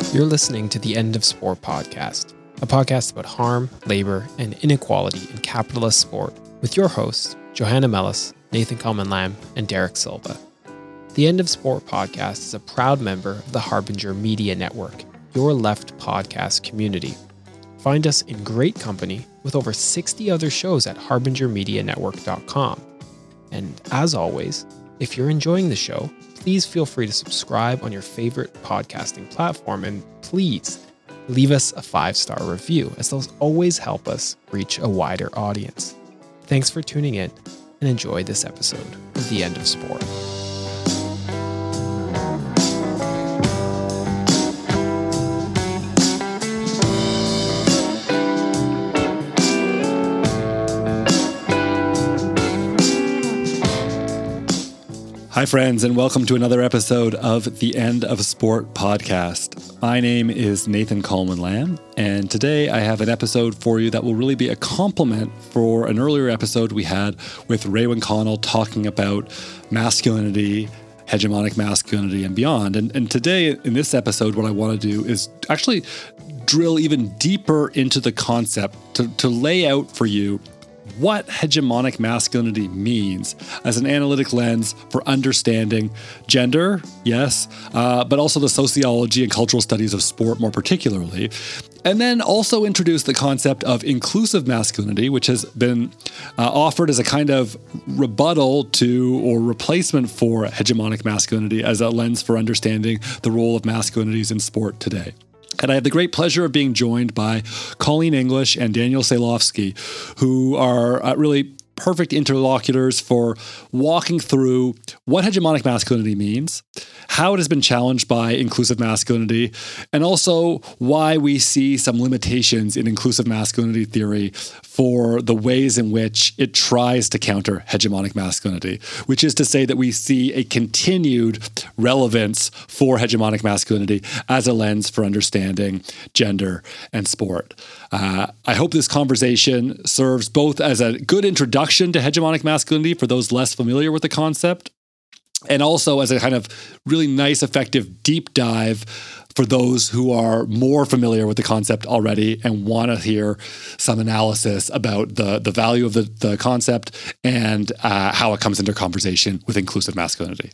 You're listening to the End of Sport podcast, a podcast about harm, labor, and inequality in capitalist sport, with your hosts, Johanna Mellis, Nathan Coleman-Lamb, and Derek Silva. The End of Sport podcast is a proud member of the Harbinger Media Network, your left podcast community. Find us in great company with over 60 other shows at harbingermedianetwork.com. And as always, if you're enjoying the show, please feel free to subscribe on your favorite podcasting platform, and please leave us a 5-star review, as those always help us reach a wider audience. Thanks for tuning in, and enjoy this episode of The End of Sport. Hi, friends, and welcome to another episode of the End of Sport podcast. My name is Nathan Coleman-Lamb, and today I have an episode for you that will really be a complement for an earlier episode we had with Raewyn Connell talking about masculinity, hegemonic masculinity, and beyond. And today, in this episode, what I want to do is actually drill even deeper into the concept to lay out for you what hegemonic masculinity means as an analytic lens for understanding gender, yes, but also the sociology and cultural studies of sport more particularly. And then also introduce the concept of inclusive masculinity, which has been offered as a kind of rebuttal to or replacement for hegemonic masculinity as a lens for understanding the role of masculinities in sport today. And I have the great pleasure of being joined by Colleen English and Daniel Salofsky, who are really perfect interlocutors for walking through what hegemonic masculinity means, how it has been challenged by inclusive masculinity, and also why we see some limitations in inclusive masculinity theory for the ways in which it tries to counter hegemonic masculinity, which is to say that we see a continued relevance for hegemonic masculinity as a lens for understanding gender and sport. I hope this conversation serves both as a good introduction to hegemonic masculinity for those less familiar with the concept, and also as a kind of really nice, effective deep dive for those who are more familiar with the concept already and want to hear some analysis about the value of the concept and how it comes into conversation with inclusive masculinity.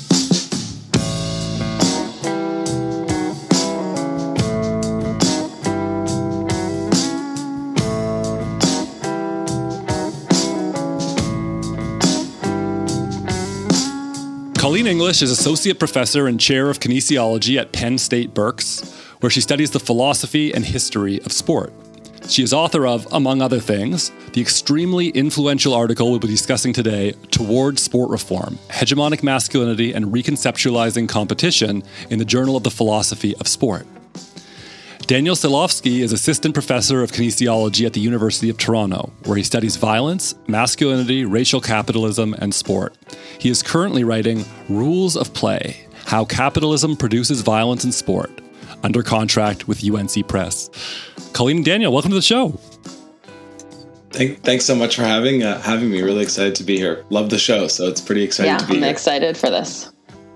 Colleen English is Associate Professor and Chair of Kinesiology at Penn State Berks, where she studies the philosophy and history of sport. She is author of, among other things, the extremely influential article we'll be discussing today, Towards Sport Reform, Hegemonic Masculinity and Reconceptualizing Competition, in the Journal of the Philosophy of Sport. Daniel Salofsky is Assistant Professor of Kinesiology at the University of Toronto, where he studies violence, masculinity, racial capitalism, and sport. He is currently writing Rules of Play: How Capitalism Produces Violence in Sport, under contract with UNC Press. Colleen and Daniel, welcome to the show. Thanks so much for having me. Really excited to be here. Love the show, so it's pretty exciting to be here. I'm excited for this.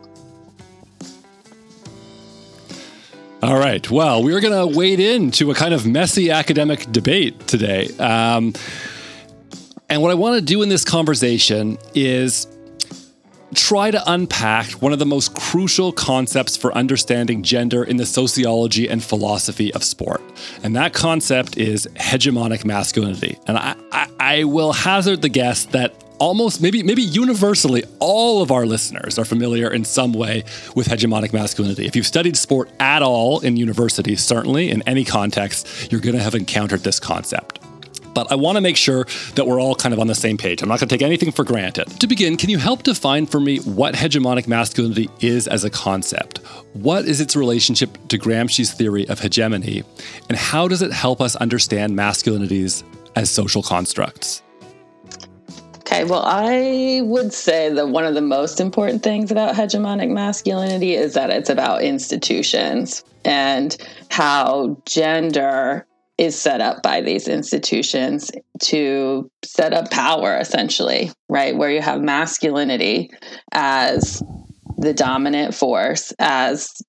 All right. Well, we're going to wade into a kind of messy academic debate today. And what I want to do in this conversation is try to unpack one of the most crucial concepts for understanding gender in the sociology and philosophy of sport. And that concept is hegemonic masculinity. And I will hazard the guess that almost, maybe universally, all of our listeners are familiar in some way with hegemonic masculinity. If you've studied sport at all in university, certainly in any context, you're going to have encountered this concept. But I want to make sure that we're all kind of on the same page. I'm not going to take anything for granted. To begin, can you help define for me what hegemonic masculinity is as a concept? What is its relationship to Gramsci's theory of hegemony? And how does it help us understand masculinities as social constructs? Okay, well, I would say that one of the most important things about hegemonic masculinity is that it's about institutions and how gender is set up by these institutions to set up power, essentially, right? Where you have masculinity as the dominant force, as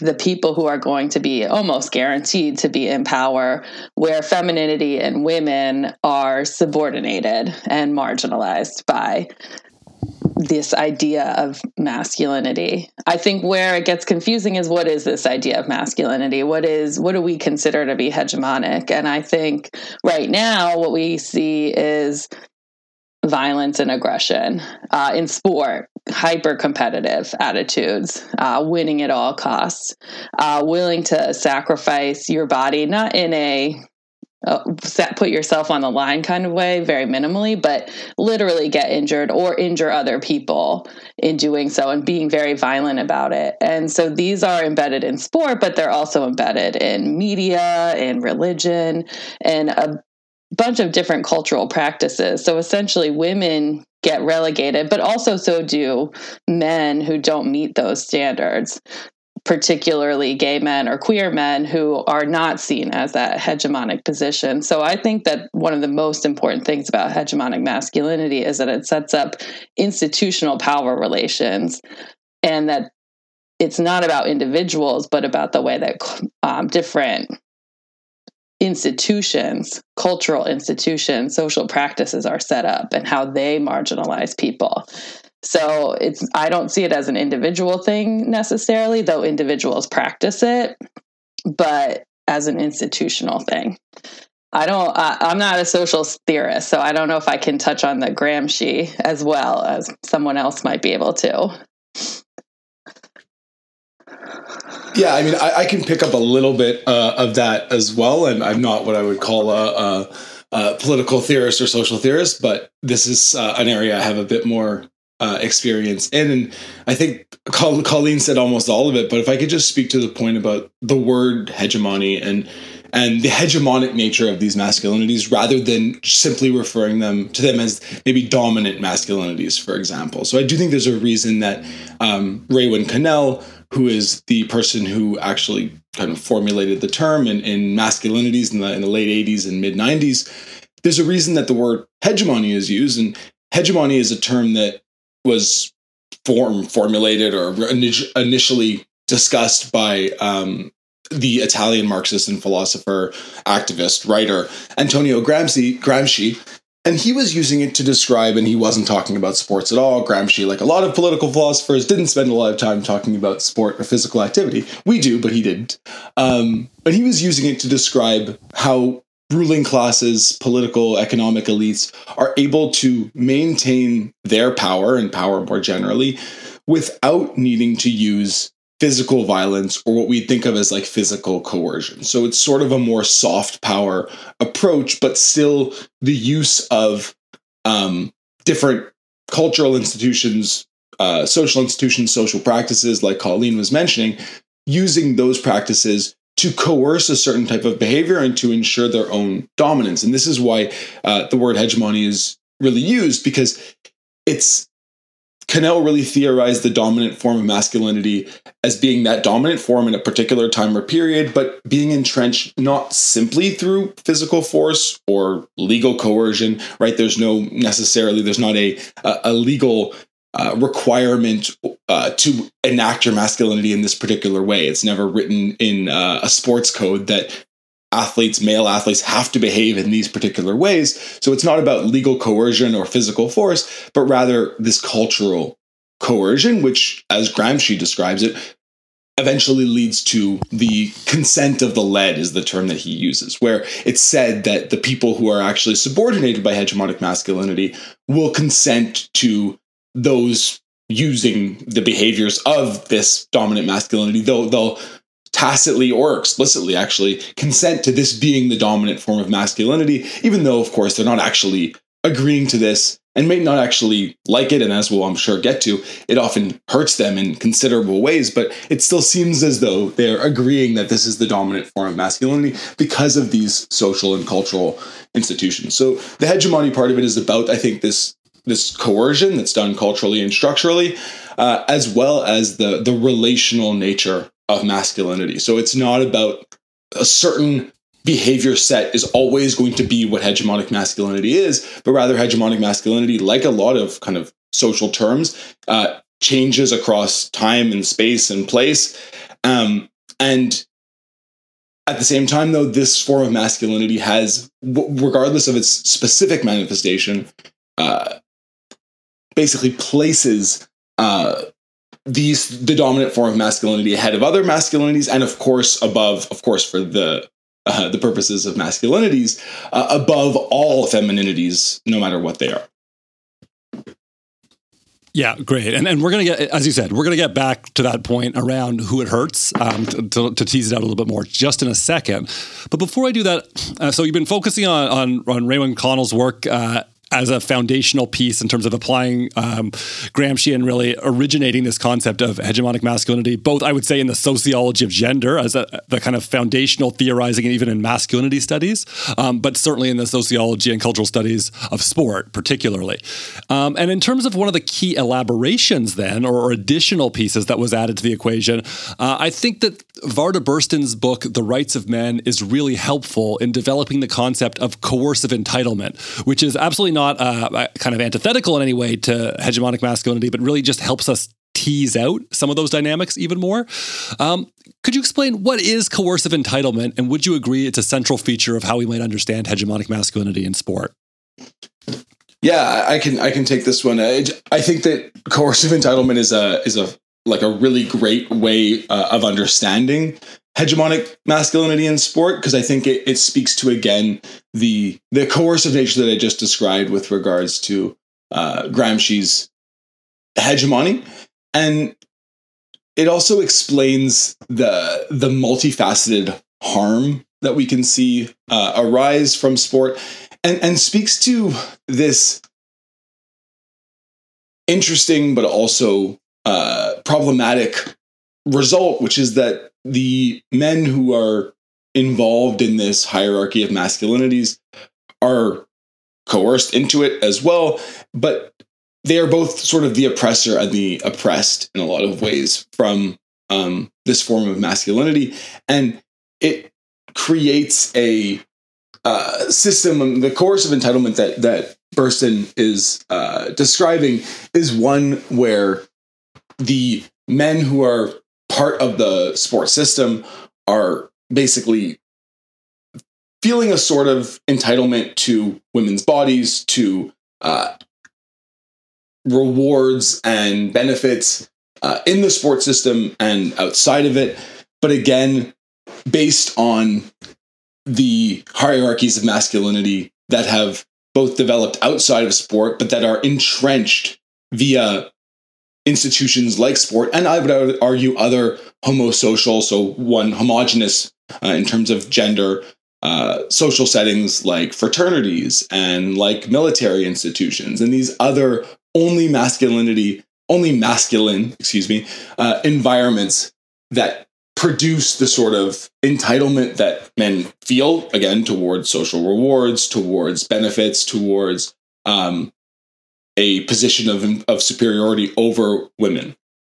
the people who are going to be almost guaranteed to be in power, where femininity and women are subordinated and marginalized by this idea of masculinity. I think where it gets confusing is, what is this idea of masculinity? What do we consider to be hegemonic? And I think right now what we see is violence and aggression in sport, hyper competitive attitudes, winning at all costs, willing to sacrifice your body, not in a put yourself on the line kind of way, very minimally, but literally get injured or injure other people in doing so, and being very violent about it. And so these are embedded in sport, but they're also embedded in media, in religion, and a bunch of different cultural practices. So essentially women get relegated, but also so do men who don't meet those standards, particularly gay men or queer men who are not seen as that hegemonic position. So I think that one of the most important things about hegemonic masculinity is that it sets up institutional power relations, and that it's not about individuals, but about the way that different institutions, cultural institutions, social practices are set up and how they marginalize people. So I don't see it as an individual thing necessarily, though individuals practice it, but as an institutional thing. I'm not a social theorist, so I don't know if I can touch on the Gramsci as well as someone else might be able to. Yeah, I mean, I can pick up a little bit of that as well, and I'm not what I would call a political theorist or social theorist, but this is an area I have a bit more experience in. And I think Colleen said almost all of it, but if I could just speak to the point about the word hegemony and the hegemonic nature of these masculinities, rather than simply referring to them as maybe dominant masculinities, for example. So I do think there's a reason that Raewyn Connell, who is the person who actually kind of formulated the term in masculinities in the late 80s and mid 90s, there's a reason that the word hegemony is used. And hegemony is a term that was formulated or initially discussed by the Italian Marxist and philosopher, activist, writer, Antonio Gramsci. And he was using it to describe, and he wasn't talking about sports at all. Gramsci, like a lot of political philosophers, didn't spend a lot of time talking about sport or physical activity. We do, but he didn't. But he was using it to describe how ruling classes, political, economic elites are able to maintain their power and power more generally without needing to use physical violence or what we think of as like physical coercion. So it's sort of a more soft power approach, but still the use of different cultural institutions, social institutions, social practices, like Colleen was mentioning, using those practices to coerce a certain type of behavior and to ensure their own dominance. And this is why the word hegemony is really used, because Connell really theorized the dominant form of masculinity as being that dominant form in a particular time or period, but being entrenched not simply through physical force or legal coercion, right? There's not a legal requirement to enact your masculinity in this particular way. It's never written in a sports code that male athletes have to behave in these particular ways. So it's not about legal coercion or physical force, but rather this cultural coercion, which, as Gramsci describes it, eventually leads to the consent of the led, is the term that he uses, where it's said that the people who are actually subordinated by hegemonic masculinity will consent to those using the behaviors of this dominant masculinity, though they'll tacitly or explicitly actually consent to this being the dominant form of masculinity, even though, of course, they're not actually agreeing to this and may not actually like it. And as we'll, I'm sure, get to, it often hurts them in considerable ways, but it still seems as though they're agreeing that this is the dominant form of masculinity because of these social and cultural institutions. So the hegemony part of it is about, I think, this coercion that's done culturally and structurally, as well as the relational nature of masculinity. So it's not about a certain behavior set is always going to be what hegemonic masculinity is, but rather hegemonic masculinity, like a lot of kind of social terms, changes across time and space and place, And at the same time, though, this form of masculinity has, regardless of its specific manifestation, basically places the dominant form of masculinity ahead of other masculinities, and of course for the purposes of masculinities, above all femininities, no matter what they are. Yeah, great. And we're going to get, as you said, we're going to get back to that point around who it hurts to tease it out a little bit more just in a second. But before I do that, so you've been focusing on Raymond Connell's work as a foundational piece in terms of applying Gramsci and really originating this concept of hegemonic masculinity, both, I would say, in the sociology of gender as the kind of foundational theorizing and even in masculinity studies, but certainly in the sociology and cultural studies of sport, particularly. And in terms of one of the key elaborations then, or additional pieces that was added to the equation, I think that Varda Burstyn's book, The Rights of Men, is really helpful in developing the concept of coercive entitlement, which is absolutely not kind of antithetical in any way to hegemonic masculinity, but really just helps us tease out some of those dynamics even more. Could you explain what is coercive entitlement, and would you agree it's a central feature of how we might understand hegemonic masculinity in sport? Yeah, I can take this one. I think that coercive entitlement is a really great way of understanding hegemonic masculinity in sport, because I think it speaks to, again, the coercive nature that I just described with regards to Gramsci's hegemony. And it also explains the multifaceted harm that we can see arise from sport, and speaks to this interesting but also problematic result, which is that the men who are involved in this hierarchy of masculinities are coerced into it as well, but they are both sort of the oppressor and the oppressed in a lot of ways from this form of masculinity. And it creates a system. The coercive entitlement that Burstyn is describing is one where the men who are part of the sports system are basically feeling a sort of entitlement to women's bodies, to rewards and benefits in the sports system and outside of it. But again, based on the hierarchies of masculinity that have both developed outside of sport, but that are entrenched via institutions like sport, and I would argue other homosocial, so one homogenous in terms of gender, social settings like fraternities and like military institutions, and these other only masculine environments that produce the sort of entitlement that men feel, again, towards social rewards, towards benefits, towards a position of superiority over women.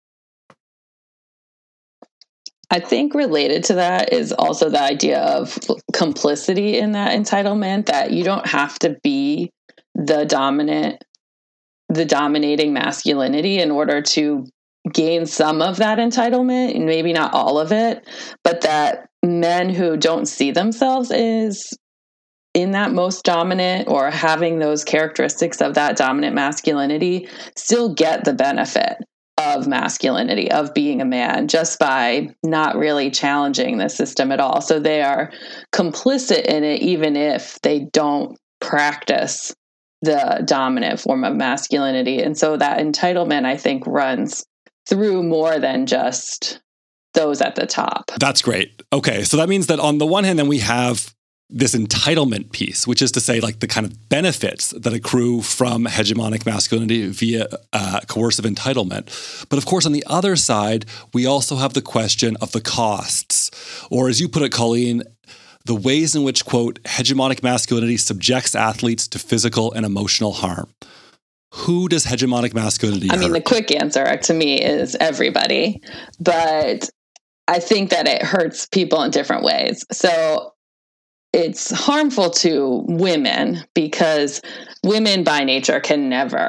I think related to that is also the idea of complicity in that entitlement, that you don't have to be the dominating masculinity in order to gain some of that entitlement, and maybe not all of it, but that men who don't see themselves as in that most dominant or having those characteristics of that dominant masculinity still get the benefit of masculinity, of being a man, just by not really challenging the system at all. So they are complicit in it, even if they don't practice the dominant form of masculinity. And so that entitlement, I think, runs through more than just those at the top. That's great. Okay, so that means that on the one hand, then we have this entitlement piece, which is to say, like, the kind of benefits that accrue from hegemonic masculinity via coercive entitlement. But of course, on the other side, we also have the question of the costs, or as you put it, Colleen, the ways in which, quote, hegemonic masculinity subjects athletes to physical and emotional harm. Who does hegemonic masculinity hurt? I mean, the quick answer to me is everybody, but I think that it hurts people in different ways. So it's harmful to women because women by nature can never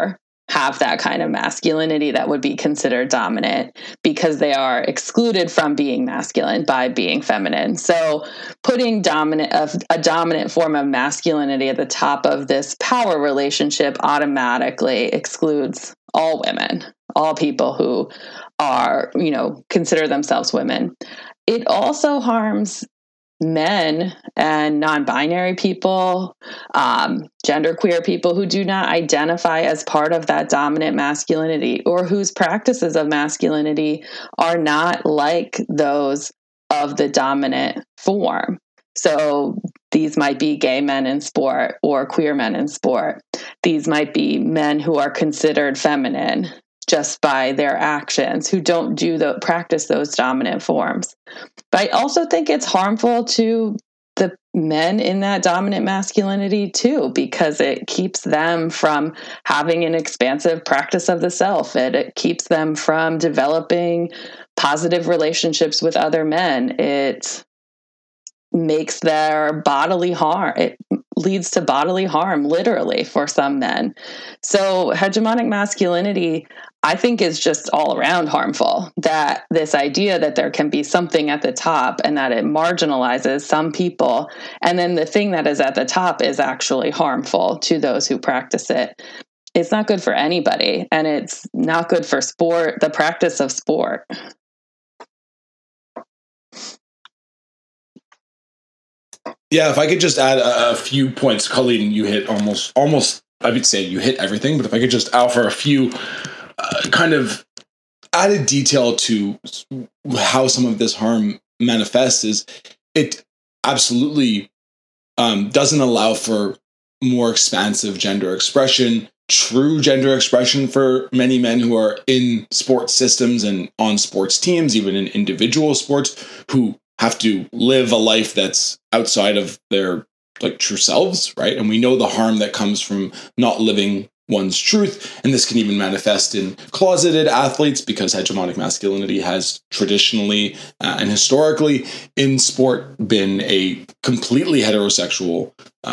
have that kind of masculinity that would be considered dominant because they are excluded from being masculine by being feminine. So putting a dominant form of masculinity at the top of this power relationship automatically excludes all women, all people who are, consider themselves women. It also harms men and non-binary people, genderqueer people who do not identify as part of that dominant masculinity or whose practices of masculinity are not like those of the dominant form. So these might be gay men in sport or queer men in sport. These might be men who are considered feminine just by their actions, who don't practice those dominant forms. But I also think it's harmful to the men in that dominant masculinity too, because it keeps them from having an expansive practice of the self. It keeps them from developing positive relationships with other men. It makes their bodily harm. It leads to bodily harm, literally, for some men. So hegemonic masculinity, I think, is just all around harmful. That this idea that there can be something at the top and that it marginalizes some people, and then the thing that is at the top is actually harmful to those who practice it. It's not good for anybody, and it's not good for sport, the practice of sport. Yeah, if I could just add a few points, Colleen, you hit almost, I would say you hit everything, but if I could just offer a few kind of added detail to how some of this harm manifests, is it absolutely doesn't allow for more expansive gender expression, true gender expression for many men who are in sports systems and on sports teams, even in individual sports, who have to live a life that's outside of their true selves, right? And we know the harm that comes from not living one's truth. And this can even manifest in closeted athletes, because hegemonic masculinity has traditionally and historically in sport been a completely heterosexual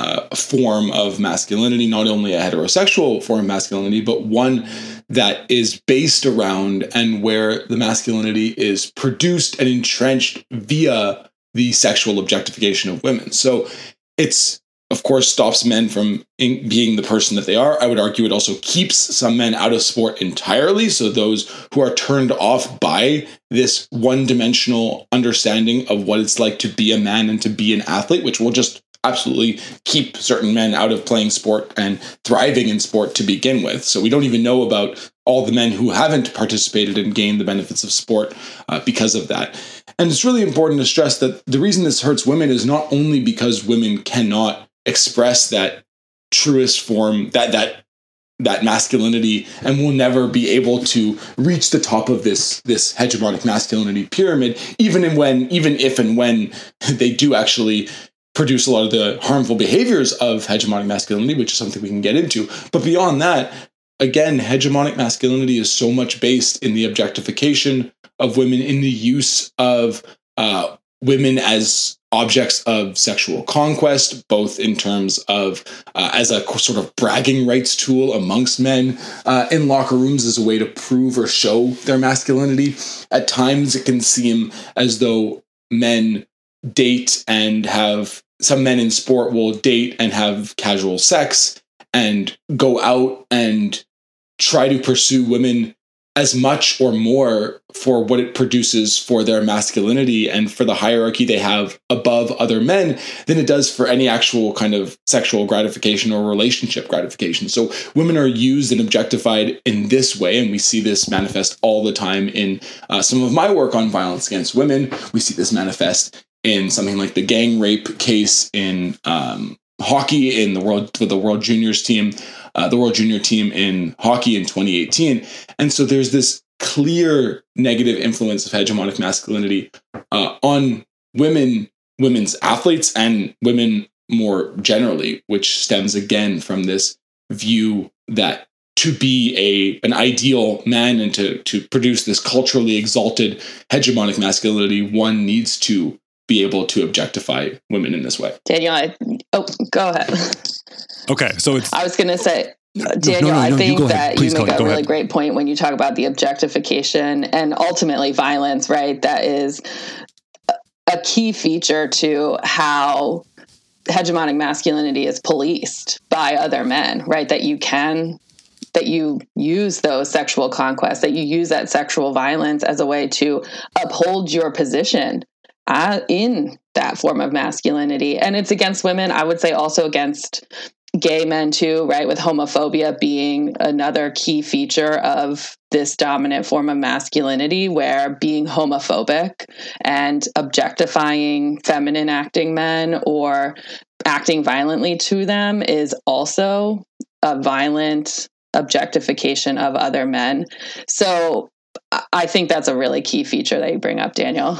form of masculinity, not only a heterosexual form of masculinity, but one that is based around and where the masculinity is produced and entrenched via the sexual objectification of women. So it's, of course, stops men from being the person that they are. I would argue it also keeps some men out of sport entirely. So those who are turned off by this one-dimensional understanding of what it's like to be a man and to be an athlete, which will just absolutely keep certain men out of playing sport and thriving in sport to begin with. So we don't even know about all the men who haven't participated and gained the benefits of sport because of that. And it's really important to stress that the reason this hurts women is not only because women cannot express that truest form, that masculinity, and will never be able to reach the top of this hegemonic masculinity pyramid, even if and when they do actually produce a lot of the harmful behaviors of hegemonic masculinity, which is something we can get into. But beyond that, again, hegemonic masculinity is so much based in the objectification of women, in the use of women as objects of sexual conquest, both in terms of as a sort of bragging rights tool amongst men in locker rooms as a way to prove or show their masculinity. At times, it can seem as though men date and have, some men in sport will date and have casual sex and go out and try to pursue women as much or more for what it produces for their masculinity and for the hierarchy they have above other men than it does for any actual kind of sexual gratification or relationship gratification. So women are used and objectified in this way, and we see this manifest all the time in some of my work on violence against women. We see this manifest in something like the gang rape case in hockey in the World Juniors team. The World Junior team in hockey in 2018. And so there's this clear negative influence of hegemonic masculinity on women's athletes and women more generally, which stems again from this view that to be an ideal man and to produce this culturally exalted hegemonic masculinity, one needs to be able to objectify women in this way. Daniel, go ahead. Okay, so I was going to say, Daniel, I think that you make a really great point when you talk about the objectification and ultimately violence, right? That is a key feature to how hegemonic masculinity is policed by other men, right? That you use those sexual conquests, that you use that sexual violence as a way to uphold your position in that form of masculinity. And it's against women, I would say also against gay men too, right? With homophobia being another key feature of this dominant form of masculinity, where being homophobic and objectifying feminine acting men or acting violently to them is also a violent objectification of other men. So I think that's a really key feature that you bring up, Daniel.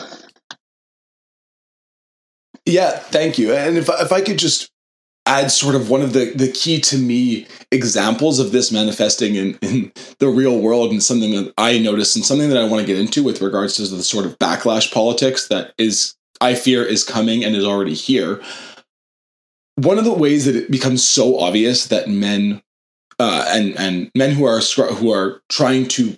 Yeah, thank you. And if I could just add sort of one of the key to me examples of this manifesting in the real world, and something that I noticed and something that I want to get into with regards to the sort of backlash politics that I fear is coming and is already here. One of the ways that it becomes so obvious that men and men who are trying to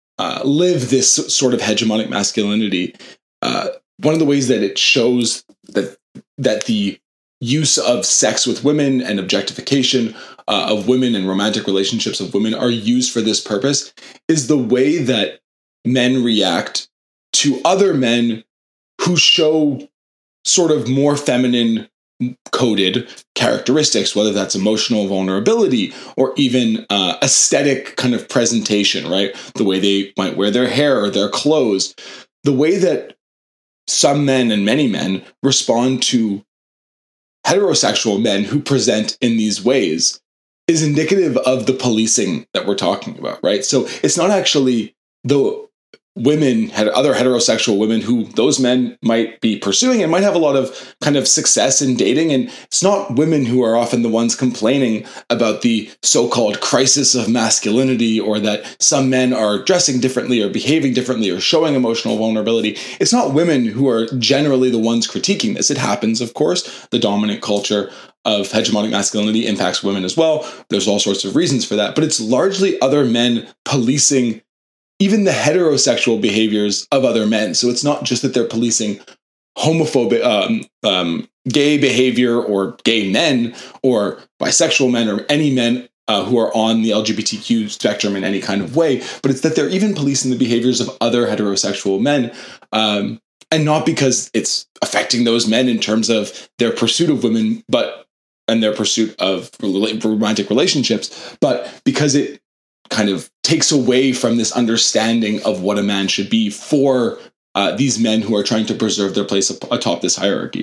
live this sort of hegemonic masculinity, one of the ways that it shows that the use of sex with women and objectification of women and romantic relationships of women are used for this purpose is the way that men react to other men who show sort of more feminine coded characteristics, whether that's emotional vulnerability or even aesthetic kind of presentation, right? The way they might wear their hair or their clothes, the way that some men and many men respond to heterosexual men who present in these ways is indicative of the policing that we're talking about, right? So it's not actually the women, had other heterosexual women who those men might be pursuing and might have a lot of kind of success in dating. And it's not women who are often the ones complaining about the so-called crisis of masculinity, or that some men are dressing differently or behaving differently or showing emotional vulnerability. It's not women who are generally the ones critiquing this. It happens, of course. The dominant culture of hegemonic masculinity impacts women as well. There's all sorts of reasons for that, but it's largely other men policing even the heterosexual behaviors of other men. So it's not just that they're policing homophobic, gay behavior or gay men or bisexual men or any men who are on the LGBTQ spectrum in any kind of way, but it's that they're even policing the behaviors of other heterosexual men. And not because it's affecting those men in terms of their pursuit of women, and their pursuit of romantic relationships, but because it kind of takes away from this understanding of what a man should be for these men who are trying to preserve their place atop this hierarchy.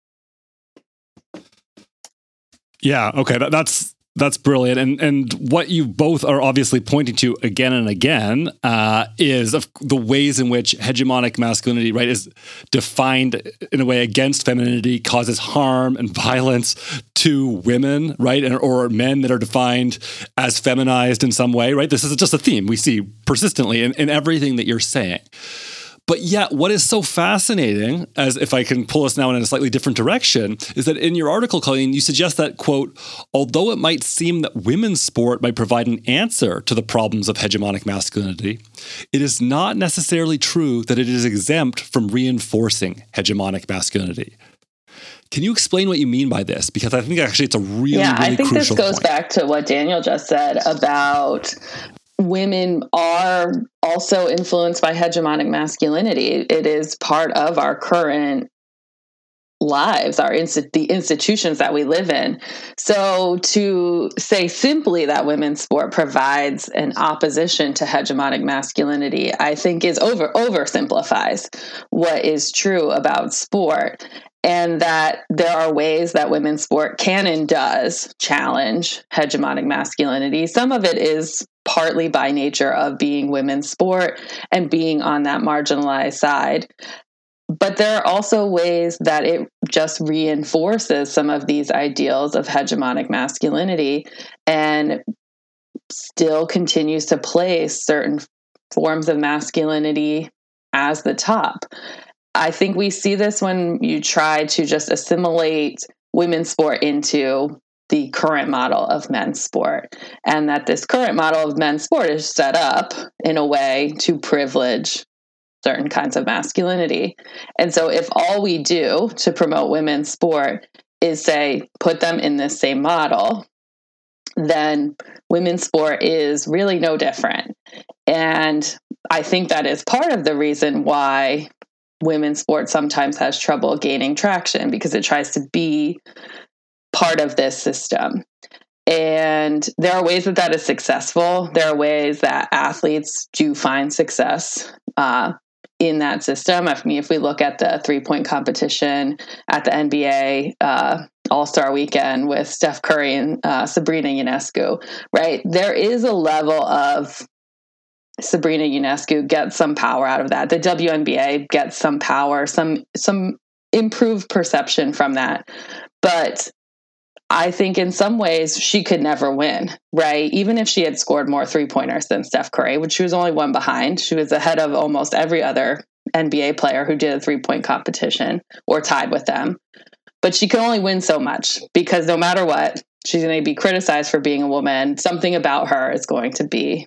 Yeah, okay, that's brilliant. And what you both are obviously pointing to again and again is of the ways in which hegemonic masculinity, right, is defined in a way against femininity, causes harm and violence to women, right, or men that are defined as feminized in some way, right? This is just a theme we see persistently in everything that you're saying. But yet, what is so fascinating, as if I can pull us now in a slightly different direction, is that in your article, Colleen, you suggest that, quote, although it might seem that women's sport might provide an answer to the problems of hegemonic masculinity, it is not necessarily true that it is exempt from reinforcing hegemonic masculinity. Can you explain what you mean by this? Because I think actually it's a really I think crucial this goes point. back to what Daniel just said about women are also influenced by hegemonic masculinity. It is part of our current lives, the institutions that we live in. So to say simply that women's sport provides an opposition to hegemonic masculinity, I think is oversimplifies what is true about sport. And that there are ways that women's sport can and does challenge hegemonic masculinity. Some of it is partly by nature of being women's sport and being on that marginalized side. But there are also ways that it just reinforces some of these ideals of hegemonic masculinity and still continues to place certain forms of masculinity as the top. I think we see this when you try to just assimilate women's sport into the current model of men's sport, and that this current model of men's sport is set up in a way to privilege certain kinds of masculinity. And so if all we do to promote women's sport is say, put them in this same model, then women's sport is really no different. And I think that is part of the reason why women's sport sometimes has trouble gaining traction, because it tries to be part of this system. And there are ways that that is successful. There are ways that athletes do find success in that system. I mean, if we look at the 3-point competition at the NBA All-Star Weekend with Steph Curry and Sabrina Ionescu, right? There is a level of Sabrina Ionescu gets some power out of that. The WNBA gets some power, some improved perception from that. But I think in some ways she could never win, right? Even if she had scored more 3-pointers than Steph Curry, which she was only one behind. She was ahead of almost every other NBA player who did a 3-point competition or tied with them. But she could only win so much, because no matter what, she's going to be criticized for being a woman. Something about her is going to be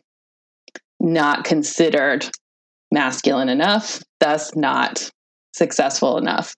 not considered masculine enough, thus not successful enough.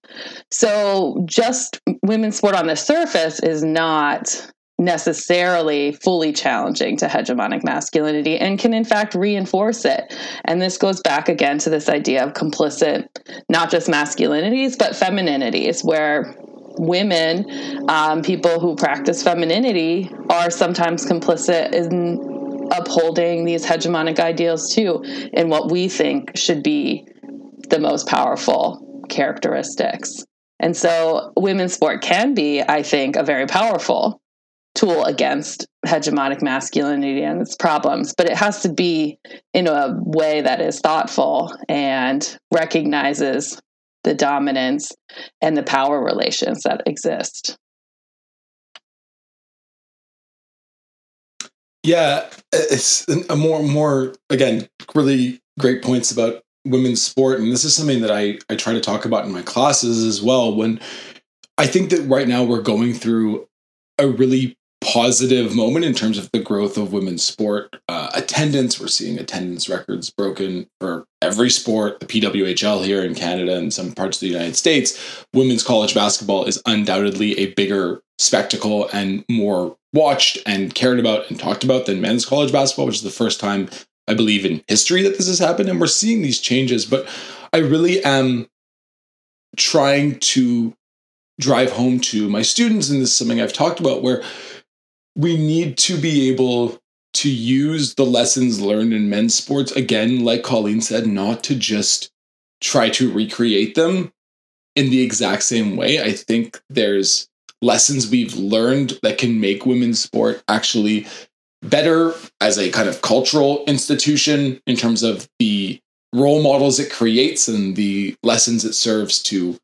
So just women's sport on the surface is not necessarily fully challenging to hegemonic masculinity and can in fact reinforce it. And this goes back again to this idea of complicit, not just masculinities, but femininities, where women, people who practice femininity, are sometimes complicit in upholding these hegemonic ideals too, in what we think should be the most powerful characteristics. And so women's sport can be, I think, a very powerful tool against hegemonic masculinity and its problems, but it has to be in a way that is thoughtful and recognizes the dominance and the power relations that exist. Yeah, it's a more again, really great points about women's sport. And this is something that I try to talk about in my classes as well. When I think that right now we're going through a really positive moment in terms of the growth of women's sport. Attendance, we're seeing attendance records broken for every sport. The PWHL here in Canada and some parts of the United States. Women's college basketball is undoubtedly a bigger spectacle and more watched and cared about and talked about than men's college basketball, which is the first time, I believe, in history that this has happened. And we're seeing these changes, but I really am trying to drive home to my students, and this is something I've talked about, where we need to be able to use the lessons learned in men's sports, again, like Colleen said, not to just try to recreate them in the exact same way. I think there's lessons we've learned that can make women's sport actually better as a kind of cultural institution in terms of the role models it creates and the lessons it serves to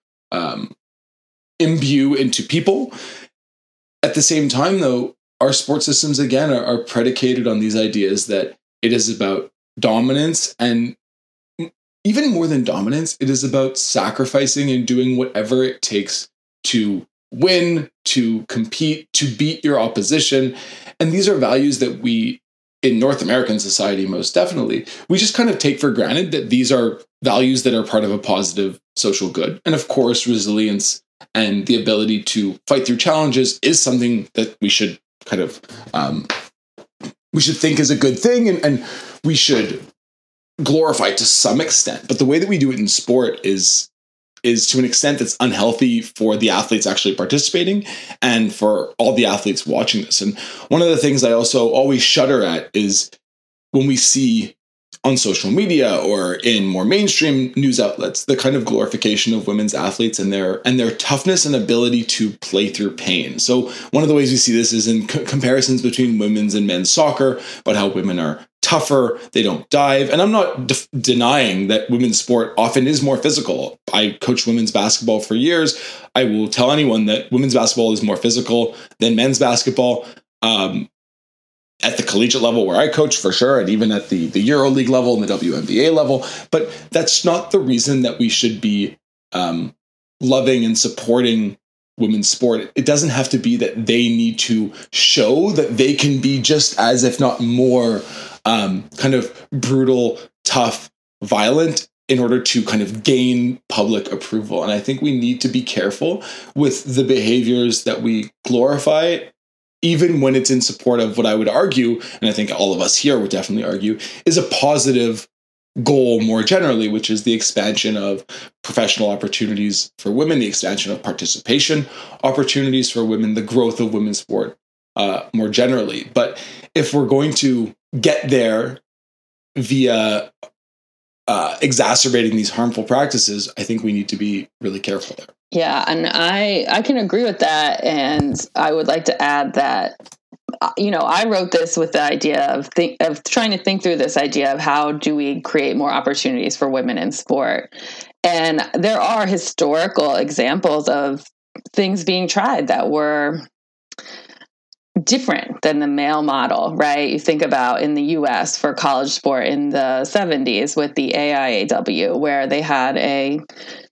imbue into people. At the same time, though, our sports systems, again, are predicated on these ideas that it is about dominance, and even more than dominance, it is about sacrificing and doing whatever it takes to win, to compete, to beat your opposition. And these are values that we, in North American society, most definitely, we just kind of take for granted that these are values that are part of a positive social good. And of course, resilience and the ability to fight through challenges is something that we should kind of, we should think is a good thing, and we should glorify to some extent. But the way that we do it in sport is to an extent that's unhealthy for the athletes actually participating and for all the athletes watching this. And one of the things I also always shudder at is when we see on social media or in more mainstream news outlets, the kind of glorification of women's athletes and their toughness and ability to play through pain. So one of the ways we see this is in comparisons between women's and men's soccer, about how women are tougher, they don't dive. And I'm not denying that women's sport often is more physical. I coached women's basketball for years. I will tell anyone that women's basketball is more physical than men's basketball. At the collegiate level where I coach, for sure, and even at the EuroLeague level and the WNBA level. But that's not the reason that we should be loving and supporting women's sport. It doesn't have to be that they need to show that they can be just as, if not more, kind of brutal, tough, violent in order to kind of gain public approval. And I think we need to be careful with the behaviors that we glorify, even when it's in support of what I would argue, and I think all of us here would definitely argue, is a positive goal more generally, which is the expansion of professional opportunities for women, the expansion of participation opportunities for women, the growth of women's sport more generally. But if we're going to get there via exacerbating these harmful practices, I think we need to be really careful there. Yeah, and I can agree with that. And I would like to add that, I wrote this with the idea of trying to think through this idea of how do we create more opportunities for women in sport. And there are historical examples of things being tried that were different than the male model, right? You think about in the US for college sport in the 70s with the AIAW, where they had a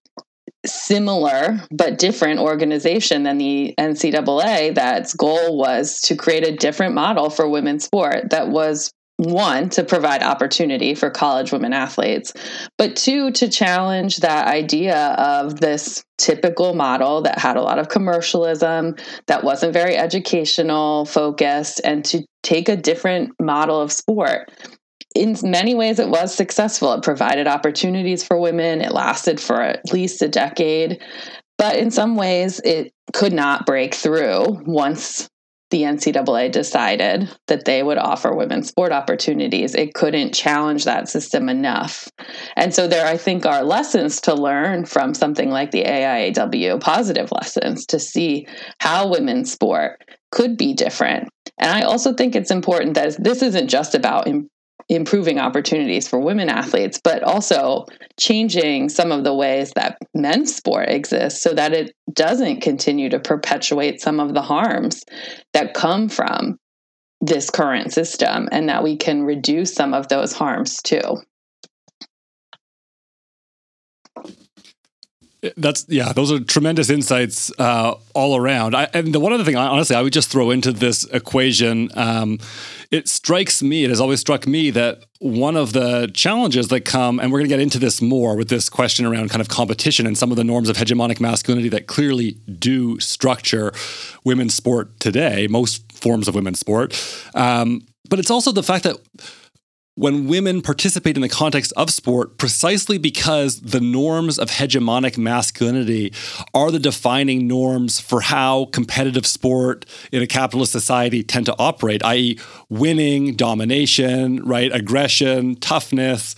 similar but different organization than the NCAA that's goal was to create a different model for women's sport that was, one, to provide opportunity for college women athletes, but two, to challenge that idea of this typical model that had a lot of commercialism, that wasn't very educational focused, and to take a different model of sport. In many ways, it was successful. It provided opportunities for women. It lasted for at least a decade. But in some ways, it could not break through once the NCAA decided that they would offer women sport opportunities. It couldn't challenge that system enough. And so there, I think, are lessons to learn from something like the AIAW, positive lessons to see how women's sport could be different. And I also think it's important that this isn't just about improving opportunities for women athletes, but also changing some of the ways that men's sport exists so that it doesn't continue to perpetuate some of the harms that come from this current system, and that we can reduce some of those harms too. Those are tremendous insights all around. And the one other thing, honestly, I would just throw into this equation. It has always struck me that one of the challenges that come, and we're going to get into this more with this question around kind of competition and some of the norms of hegemonic masculinity that clearly do structure women's sport today, most forms of women's sport. But it's also the fact that when women participate in the context of sport, precisely because the norms of hegemonic masculinity are the defining norms for how competitive sport in a capitalist society tend to operate, i.e. winning, domination, right, aggression, toughness.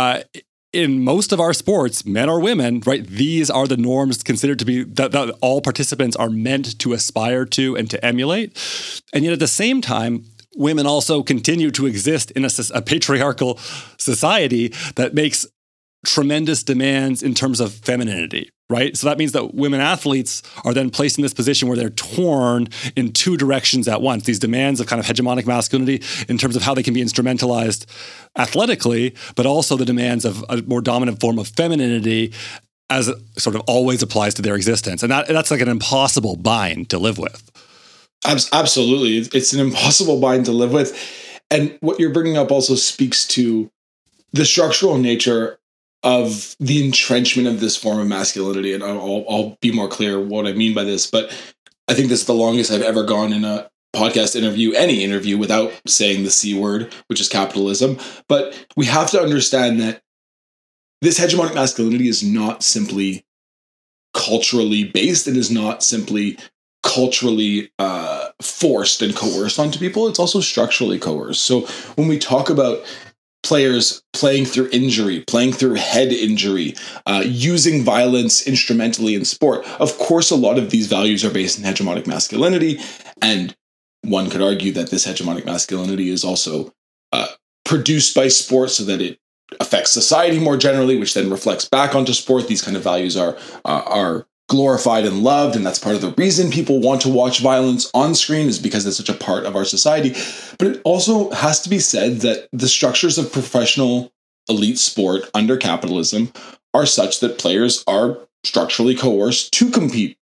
In most of our sports, men or women, right, these are the norms considered to be that all participants are meant to aspire to and to emulate. And yet at the same time, women also continue to exist in a patriarchal society that makes tremendous demands in terms of femininity, right? So that means that women athletes are then placed in this position where they're torn in two directions at once. These demands of kind of hegemonic masculinity in terms of how they can be instrumentalized athletically, but also the demands of a more dominant form of femininity as it sort of always applies to their existence. And that's like an impossible bind to live with. Absolutely. It's an impossible bind to live with. And what you're bringing up also speaks to the structural nature of the entrenchment of this form of masculinity. And I'll be more clear what I mean by this. But I think this is the longest I've ever gone in a podcast interview, any interview, without saying the C word, which is capitalism. But we have to understand that this hegemonic masculinity is not simply culturally based. It is not simply culturally forced and coerced onto people. It's also structurally coerced. So when we talk about players playing through injury, playing through head injury, using violence instrumentally in sport, of course, a lot of these values are based in hegemonic masculinity. And one could argue that this hegemonic masculinity is also produced by sport so that it affects society more generally, which then reflects back onto sport. These kind of values are glorified and loved, and that's part of the reason people want to watch violence on screen, is because it's such a part of our society. But it also has to be said that the structures of professional elite sport under capitalism are such that players are structurally coerced to compete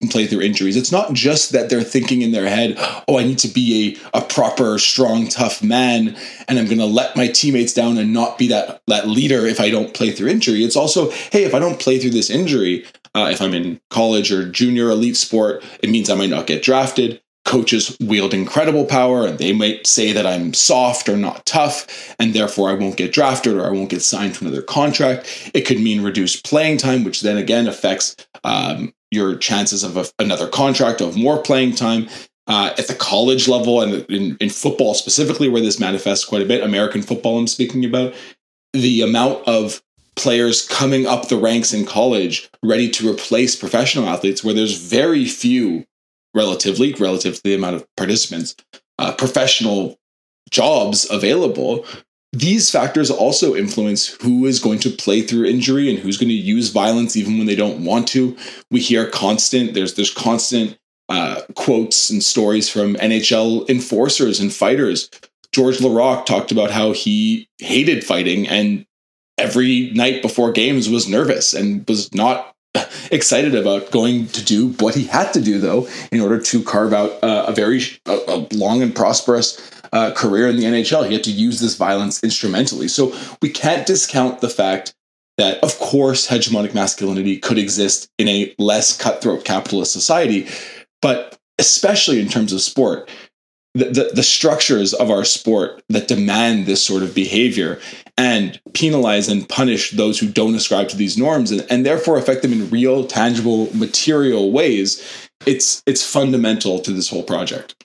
play through injuries. It's not just that they're thinking in their head, oh, I need to be a proper, strong, tough man, and I'm going to let my teammates down and not be that leader if I don't play through injury. It's also, hey, if I don't play through this injury, if I'm in college or junior elite sport, it means I might not get drafted. Coaches wield incredible power, and they might say that I'm soft or not tough, and therefore I won't get drafted or I won't get signed to another contract. It could mean reduced playing time, which then again affects your chances of another contract, of more playing time. At the college level and in football specifically, where this manifests quite a bit, American football I'm speaking about, the amount of players coming up the ranks in college ready to replace professional athletes, where there's very few relative to the amount of participants, professional jobs available. These factors also influence who is going to play through injury and who's going to use violence even when they don't want to. We hear there's constant quotes and stories from NHL enforcers and fighters. George Laraque talked about how he hated fighting and every night before games was nervous and was not excited about going to do what he had to do, though, in order to carve out a very long and prosperous career in the NHL. He had to use this violence instrumentally. So we can't discount the fact that, of course, hegemonic masculinity could exist in a less cutthroat capitalist society, but especially in terms of sport, the structures of our sport that demand this sort of behavior and penalize and punish those who don't ascribe to these norms and therefore affect them in real, tangible, material ways, it's fundamental to this whole project.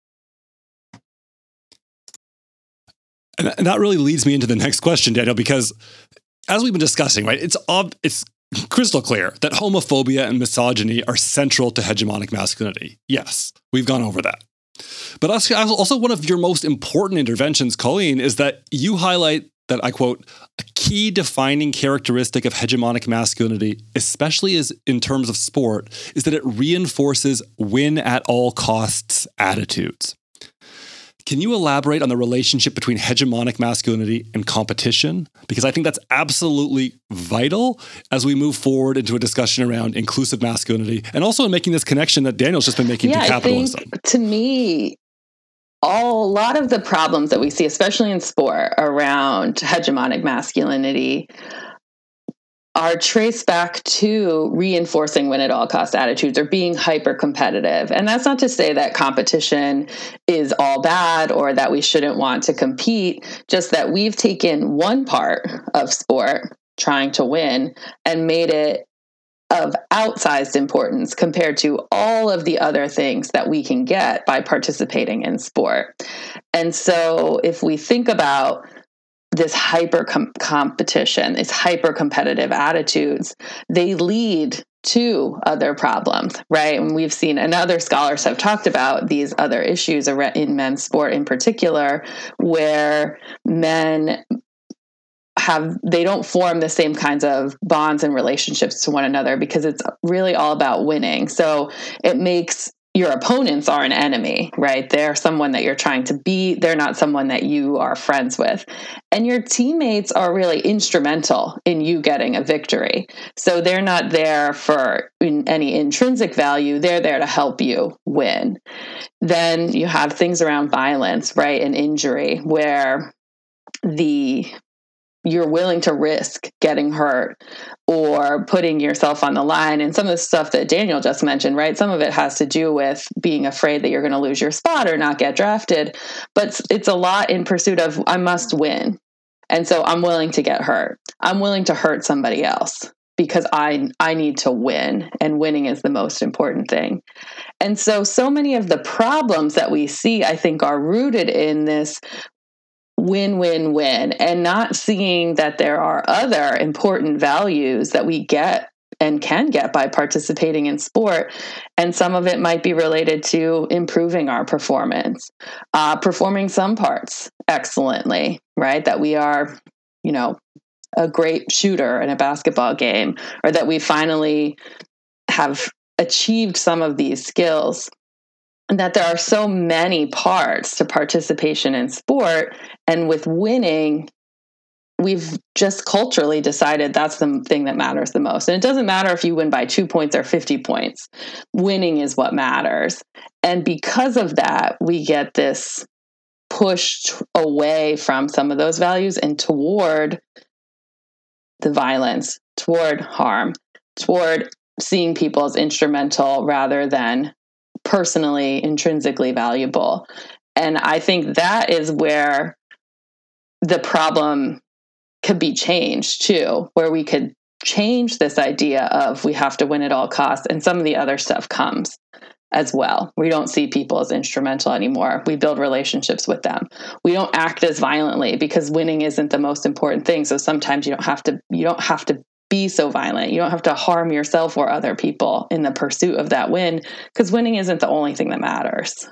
And that really leads me into the next question, Daniel, because as we've been discussing, right, it's crystal clear that homophobia and misogyny are central to hegemonic masculinity. Yes, we've gone over that. But also one of your most important interventions, Colleen, is that you highlight that, I quote, a key defining characteristic of hegemonic masculinity, especially in terms of sport, is that it reinforces win at all costs attitudes. Can you elaborate on the relationship between hegemonic masculinity and competition? Because I think that's absolutely vital as we move forward into a discussion around inclusive masculinity and also in making this connection that Daniel's just been making to capitalism. I think, to me, a lot of the problems that we see, especially in sport, around hegemonic masculinity are traced back to reinforcing win at all cost attitudes or being hyper competitive. And that's not to say that competition is all bad or that we shouldn't want to compete, just that we've taken one part of sport, trying to win, and made it of outsized importance compared to all of the other things that we can get by participating in sport. And so if we think about this hyper competition, these hyper competitive attitudes, they lead to other problems, right? And we've seen, and other scholars have talked about these other issues in men's sport in particular, where men they don't form the same kinds of bonds and relationships to one another because it's really all about winning. So it makes your opponents are an enemy, right? They're someone that you're trying to beat. They're not someone that you are friends with. And your teammates are really instrumental in you getting a victory. So they're not there for any intrinsic value. They're there to help you win. Then you have things around violence, right? And injury, where you're willing to risk getting hurt or putting yourself on the line. And some of the stuff that Daniel just mentioned, right? Some of it has to do with being afraid that you're going to lose your spot or not get drafted. But it's a lot in pursuit of, I must win. And so I'm willing to get hurt. I'm willing to hurt somebody else because I need to win. And winning is the most important thing. And so many of the problems that we see, I think, are rooted in this win, win, win, and not seeing that there are other important values that we get and can get by participating in sport. And some of it might be related to improving our performance, performing some parts excellently, right? That we are, a great shooter in a basketball game, or that we finally have achieved some of these skills. And that there are so many parts to participation in sport. And with winning, we've just culturally decided that's the thing that matters the most. And it doesn't matter if you win by 2 points or 50 points. Winning is what matters. And because of that, we get this push away from some of those values and toward the violence, toward harm, toward seeing people as instrumental rather than personally, intrinsically valuable. And I think that is where the problem could be changed too, where we could change this idea of we have to win at all costs, and some of the other stuff comes as well. We don't see people as instrumental anymore. We build relationships with them. We don't act as violently because winning isn't the most important thing. So sometimes you don't have to be so violent. You don't have to harm yourself or other people in the pursuit of that win, because winning isn't the only thing that matters.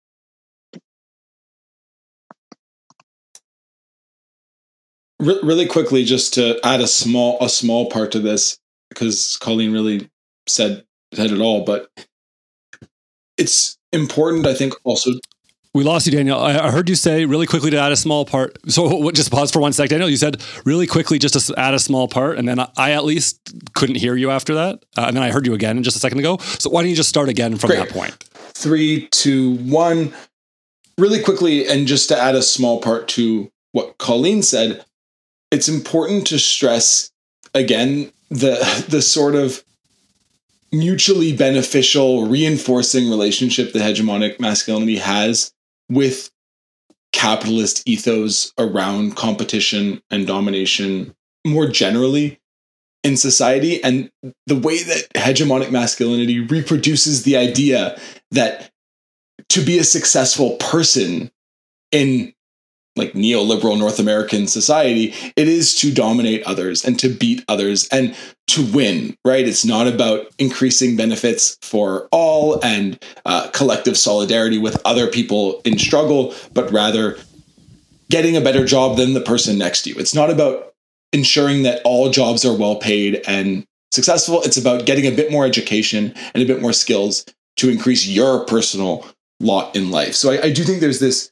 Really quickly, just to add a small part to this, because Colleen really said it all, but it's important, I think, also. We lost you, Daniel. I heard you say really quickly to add a small part. So just pause for 1 sec. Daniel, you said really quickly just to add a small part, and then I at least couldn't hear you after that. And then I heard you again just a second ago. So why don't you just start again from that point? 3, 2, 1. Really quickly, and just to add a small part to what Colleen said, it's important to stress, again, the sort of mutually beneficial, reinforcing relationship that hegemonic masculinity has with capitalist ethos around competition and domination more generally in society, and the way that hegemonic masculinity reproduces the idea that to be a successful person in like neoliberal North American society, it is to dominate others and to beat others and to win, right? It's not about increasing benefits for all and collective solidarity with other people in struggle, but rather getting a better job than the person next to you. It's not about ensuring that all jobs are well paid and successful. It's about getting a bit more education and a bit more skills to increase your personal lot in life. So I do think there's this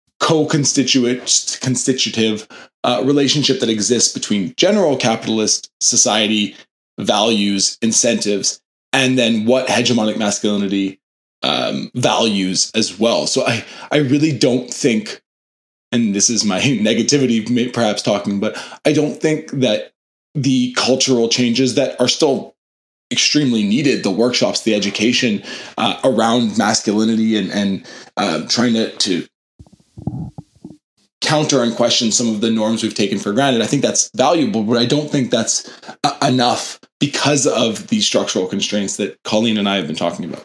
constitutive relationship that exists between general capitalist society values, incentives, and then what hegemonic masculinity values as well. So I really don't think, and this is my negativity perhaps talking, but I don't think that the cultural changes that are still extremely needed, the workshops, the education around masculinity and trying to counter and question some of the norms we've taken for granted. I think that's valuable, but I don't think that's enough because of these structural constraints that Colleen and I have been talking about.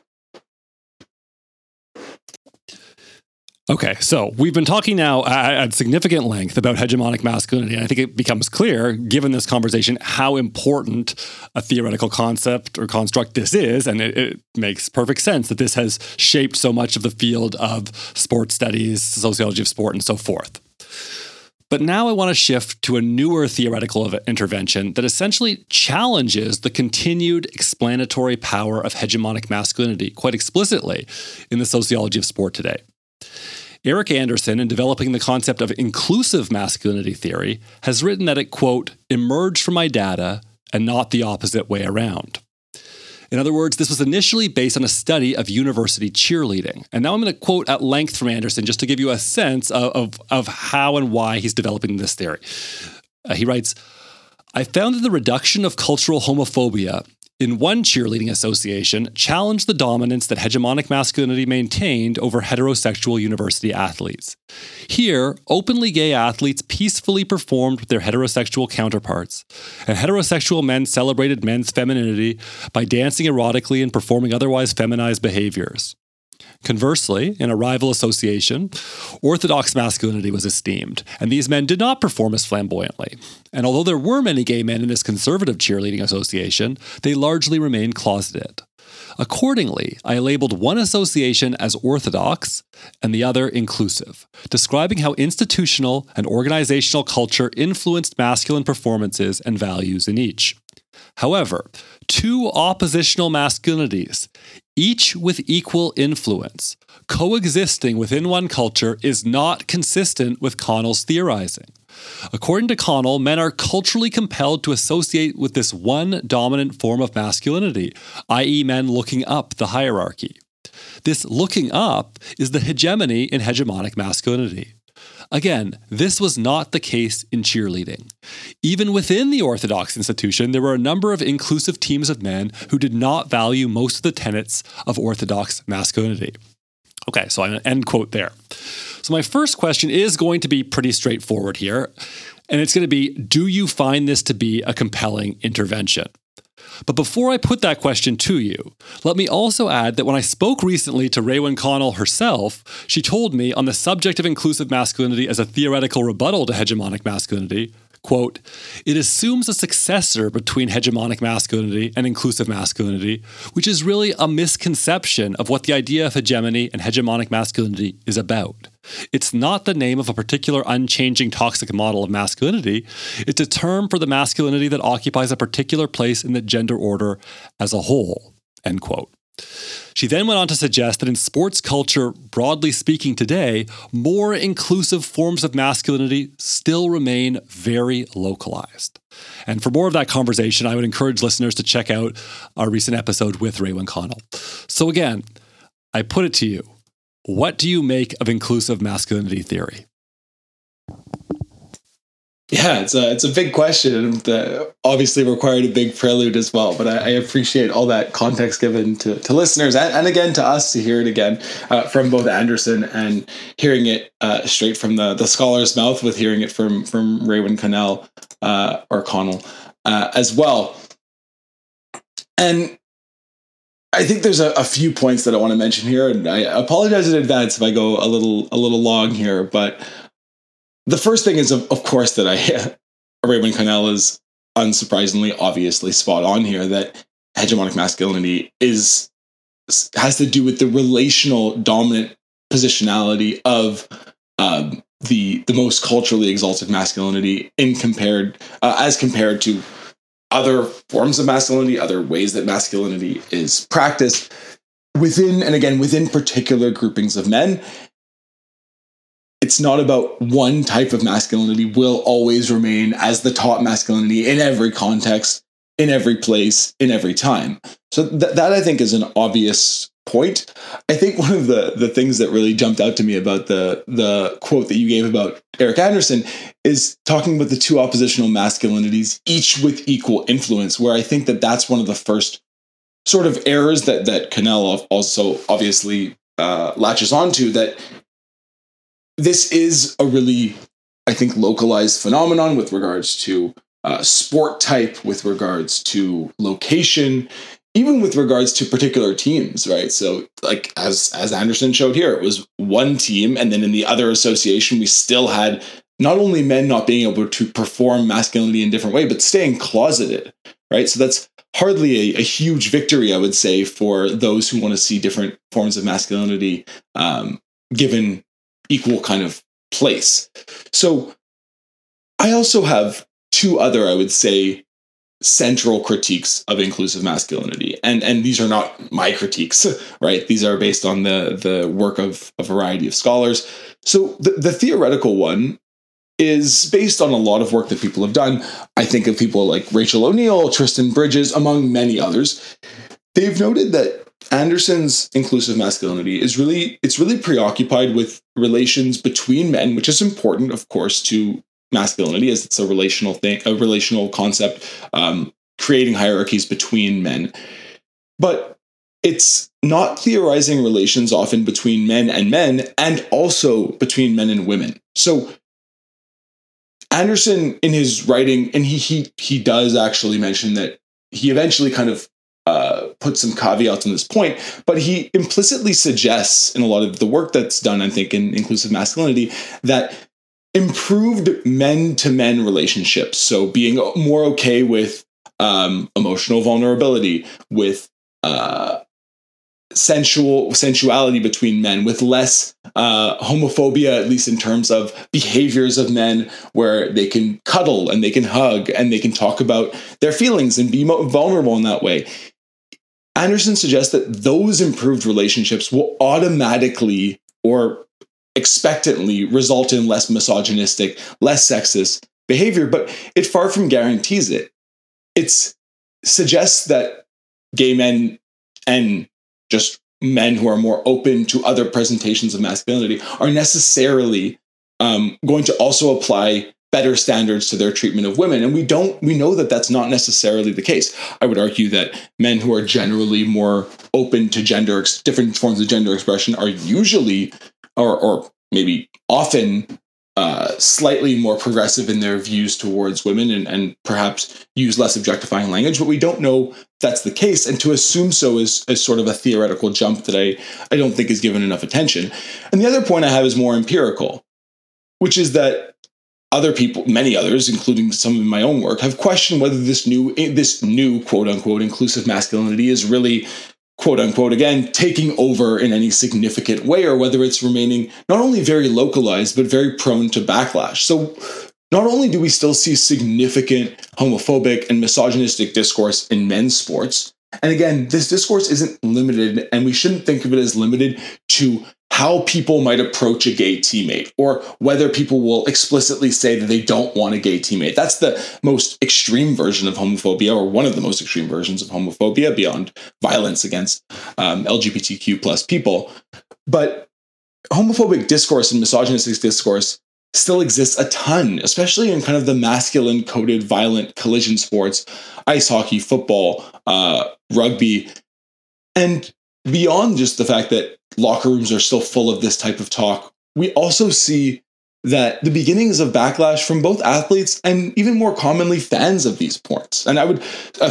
Okay, so we've been talking now at significant length about hegemonic masculinity, and I think it becomes clear, given this conversation, how important a theoretical concept or construct this is, and it makes perfect sense that this has shaped so much of the field of sports studies, sociology of sport, and so forth. But now I want to shift to a newer theoretical intervention that essentially challenges the continued explanatory power of hegemonic masculinity quite explicitly in the sociology of sport today. Eric Anderson, in developing the concept of inclusive masculinity theory, has written that it, quote, emerged from my data and not the opposite way around. In other words, this was initially based on a study of university cheerleading. And now I'm going to quote at length from Anderson just to give you a sense of how and why he's developing this theory. He writes, I found that the reduction of cultural homophobia in one cheerleading association challenged the dominance that hegemonic masculinity maintained over heterosexual university athletes. Here, openly gay athletes peacefully performed with their heterosexual counterparts, and heterosexual men celebrated men's femininity by dancing erotically and performing otherwise feminized behaviors. Conversely, in a rival association, orthodox masculinity was esteemed, and these men did not perform as flamboyantly. And although there were many gay men in this conservative cheerleading association, they largely remained closeted. Accordingly, I labeled one association as orthodox and the other inclusive, describing how institutional and organizational culture influenced masculine performances and values in each. However, two oppositional masculinities, each with equal influence, coexisting within one culture is not consistent with Connell's theorizing. According to Connell, men are culturally compelled to associate with this one dominant form of masculinity, i.e., men looking up the hierarchy. This looking up is the hegemony in hegemonic masculinity. Again, this was not the case in cheerleading. Even within the Orthodox institution, there were a number of inclusive teams of men who did not value most of the tenets of Orthodox masculinity. Okay, so I'm going to end quote there. So my first question is going to be pretty straightforward here, and it's going to be, do you find this to be a compelling intervention? But before I put that question to you, let me also add that when I spoke recently to Raewyn Connell herself, she told me on the subject of inclusive masculinity as a theoretical rebuttal to hegemonic masculinity, quote, it assumes a successor between hegemonic masculinity and inclusive masculinity, which is really a misconception of what the idea of hegemony and hegemonic masculinity is about. It's not the name of a particular unchanging toxic model of masculinity. It's a term for the masculinity that occupies a particular place in the gender order as a whole, end quote. She then went on to suggest that in sports culture, broadly speaking today, more inclusive forms of masculinity still remain very localized. And for more of that conversation, I would encourage listeners to check out our recent episode with Raewyn Connell. So again, I put it to you, what do you make of inclusive masculinity theory? Yeah, it's a big question that obviously required a big prelude as well. But I appreciate all that context given to listeners and again to us to hear it again from both Anderson and hearing it straight from the scholar's mouth with hearing it from Raewyn Connell or Connell as well. And I think there's a few points that I want to mention here, and I apologize in advance if I go a little long here, but the first thing is, of course, that Raewyn Connell is unsurprisingly, obviously spot on here, that hegemonic masculinity has to do with the relational dominant positionality of the most culturally exalted masculinity as compared to other forms of masculinity, other ways that masculinity is practiced within particular groupings of men. It's not about one type of masculinity will always remain as the top masculinity in every context, in every place, in every time. So that I think is an obvious point. I think one of the things that really jumped out to me about the quote that you gave about Eric Anderson is talking about the two oppositional masculinities, each with equal influence, where I think that that's one of the first sort of errors that Connell also obviously latches onto, that this is a really, I think, localized phenomenon with regards to sport type, with regards to location, even with regards to particular teams, right? So like as Anderson showed here, it was one team, and then in the other association, we still had not only men not being able to perform masculinity in a different way, but staying closeted, right? So that's hardly a huge victory, I would say, for those who want to see different forms of masculinity given equal kind of place. So I also have two other, I would say, central critiques of inclusive masculinity. And these are not my critiques, right? These are based on the work of a variety of scholars. So the theoretical one is based on a lot of work that people have done. I think of people like Rachel O'Neill, Tristan Bridges, among many others. They've noted that Anderson's inclusive masculinity is really preoccupied with relations between men, which is important, of course, to masculinity, as it's a relational thing, a relational concept, creating hierarchies between men. But it's not theorizing relations often between men and also between men and women. So Anderson, in his writing, and he does actually mention that he eventually kind of put some caveats on this point, but he implicitly suggests in a lot of the work that's done, I think, in inclusive masculinity, that improved men-to-men relationships, so being more okay with emotional vulnerability, with sensuality between men, with less homophobia, at least in terms of behaviors of men, where they can cuddle and they can hug and they can talk about their feelings and be vulnerable in that way. Anderson suggests that those improved relationships will automatically, or expectantly result in less misogynistic, less sexist behavior, but it far from guarantees it. It suggests that gay men and just men who are more open to other presentations of masculinity are necessarily going to also apply better standards to their treatment of women. And we know that that's not necessarily the case. I would argue that men who are generally more open to different forms of gender expression are usually, or maybe often, slightly more progressive in their views towards women and perhaps use less objectifying language, but we don't know that's the case. And to assume so is sort of a theoretical jump that I don't think is given enough attention. And the other point I have is more empirical, which is that other people, many others, including some in my own work, have questioned whether this new quote unquote inclusive masculinity is really quote unquote, again, taking over in any significant way, or whether it's remaining not only very localized, but very prone to backlash. So not only do we still see significant homophobic and misogynistic discourse in men's sports, and again, this discourse isn't limited, and we shouldn't think of it as limited to how people might approach a gay teammate, or whether people will explicitly say that they don't want a gay teammate. That's the most extreme version of homophobia, or one of the most extreme versions of homophobia beyond violence against LGBTQ plus people. But homophobic discourse and misogynistic discourse still exists a ton, especially in kind of the masculine coded violent collision sports, ice hockey, football, rugby. And beyond just the fact that locker rooms are still full of this type of talk, we also see that the beginnings of backlash from both athletes and even more commonly fans of these sports. And I would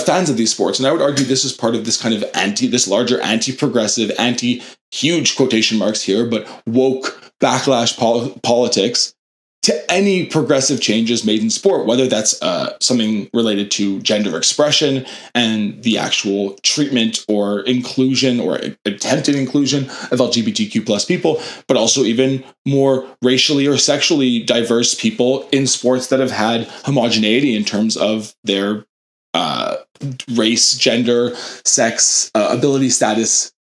argue this is part of this kind of this larger anti-progressive, huge quotation marks here, but woke backlash politics to any progressive changes made in sport, whether that's something related to gender expression and the actual treatment or inclusion or attempted inclusion of LGBTQ plus people, but also even more racially or sexually diverse people in sports that have had homogeneity in terms of their race, gender, sex, ability, status,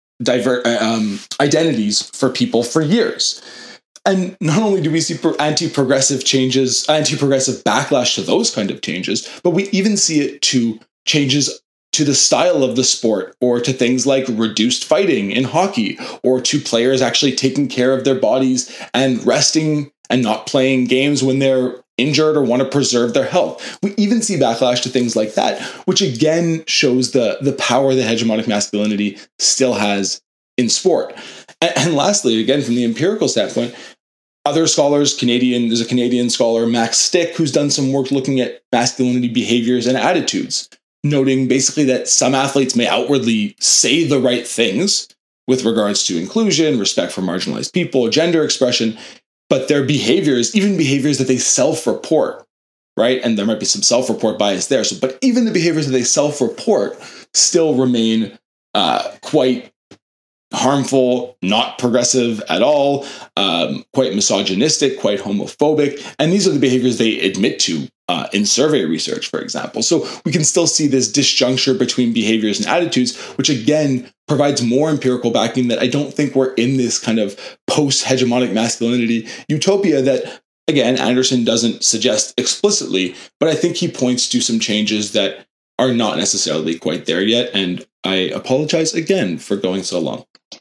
identities for people for years. And not only do we see anti-progressive backlash to those kind of changes, but we even see it to changes to the style of the sport, or to things like reduced fighting in hockey, or to players actually taking care of their bodies and resting and not playing games when they're injured or want to preserve their health. We even see backlash to things like that, which again shows the power that hegemonic masculinity still has in sport. And lastly, again, from the empirical standpoint, other scholars, there's a Canadian scholar, Max Stick, who's done some work looking at masculinity behaviors and attitudes, noting basically that some athletes may outwardly say the right things with regards to inclusion, respect for marginalized people, gender expression, but their behaviors, even behaviors that they self-report, right? And there might be some self-report bias there. But even the behaviors that they self-report still remain quite harmful, not progressive at all, quite misogynistic, quite homophobic. And these are the behaviors they admit to in survey research, for example. So we can still see this disjuncture between behaviors and attitudes, which again provides more empirical backing that I don't think we're in this kind of post-hegemonic masculinity utopia that, again, Anderson doesn't suggest explicitly, but I think he points to some changes that are not necessarily quite there yet. And I apologize again for going so long.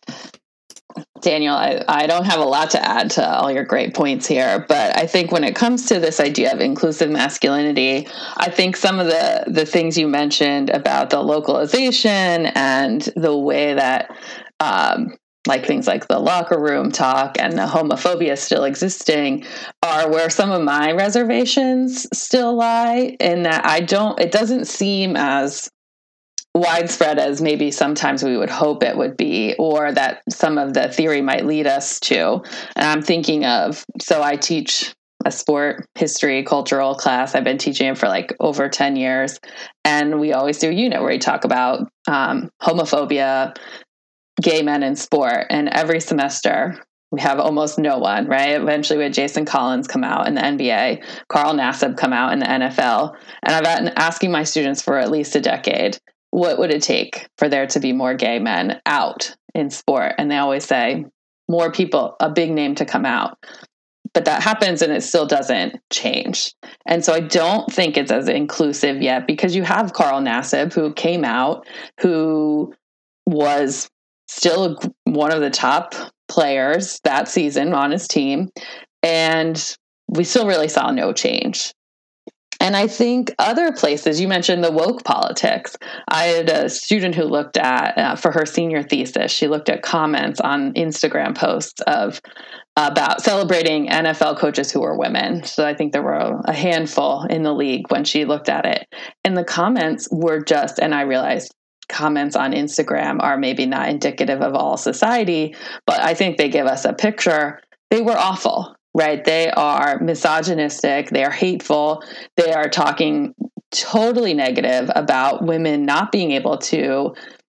Daniel, I don't have a lot to add to all your great points here, but I think when it comes to this idea of inclusive masculinity, I think some of the things you mentioned about the localization and the way that like things like the locker room talk and the homophobia still existing are where some of my reservations still lie, in that it doesn't seem as widespread as maybe sometimes we would hope it would be, or that some of the theory might lead us to. And I'm thinking of, so I teach a sport history cultural class. I've been teaching it for like over 10 years. And we always do a unit where we talk about homophobia, gay men in sport. And every semester we have almost no one, right? Eventually we had Jason Collins come out in the NBA, Carl Nassib come out in the NFL. And I've been asking my students for at least a decade, what would it take for there to be more gay men out in sport? And they always say, more people, a big name to come out. But that happens and it still doesn't change. And so I don't think it's as inclusive yet, because you have Carl Nassib, who came out, who was still one of the top players that season on his team. And we still really saw no change. And I think other places, you mentioned the woke politics. I had a student who looked at, for her senior thesis, she looked at comments on Instagram posts about celebrating NFL coaches who were women. So I think there were a handful in the league when she looked at it. And the comments were just, and I realized comments on Instagram are maybe not indicative of all society, but I think they give us a picture. They were awful. Right? They are misogynistic. They are hateful. They are talking totally negative about women not being able to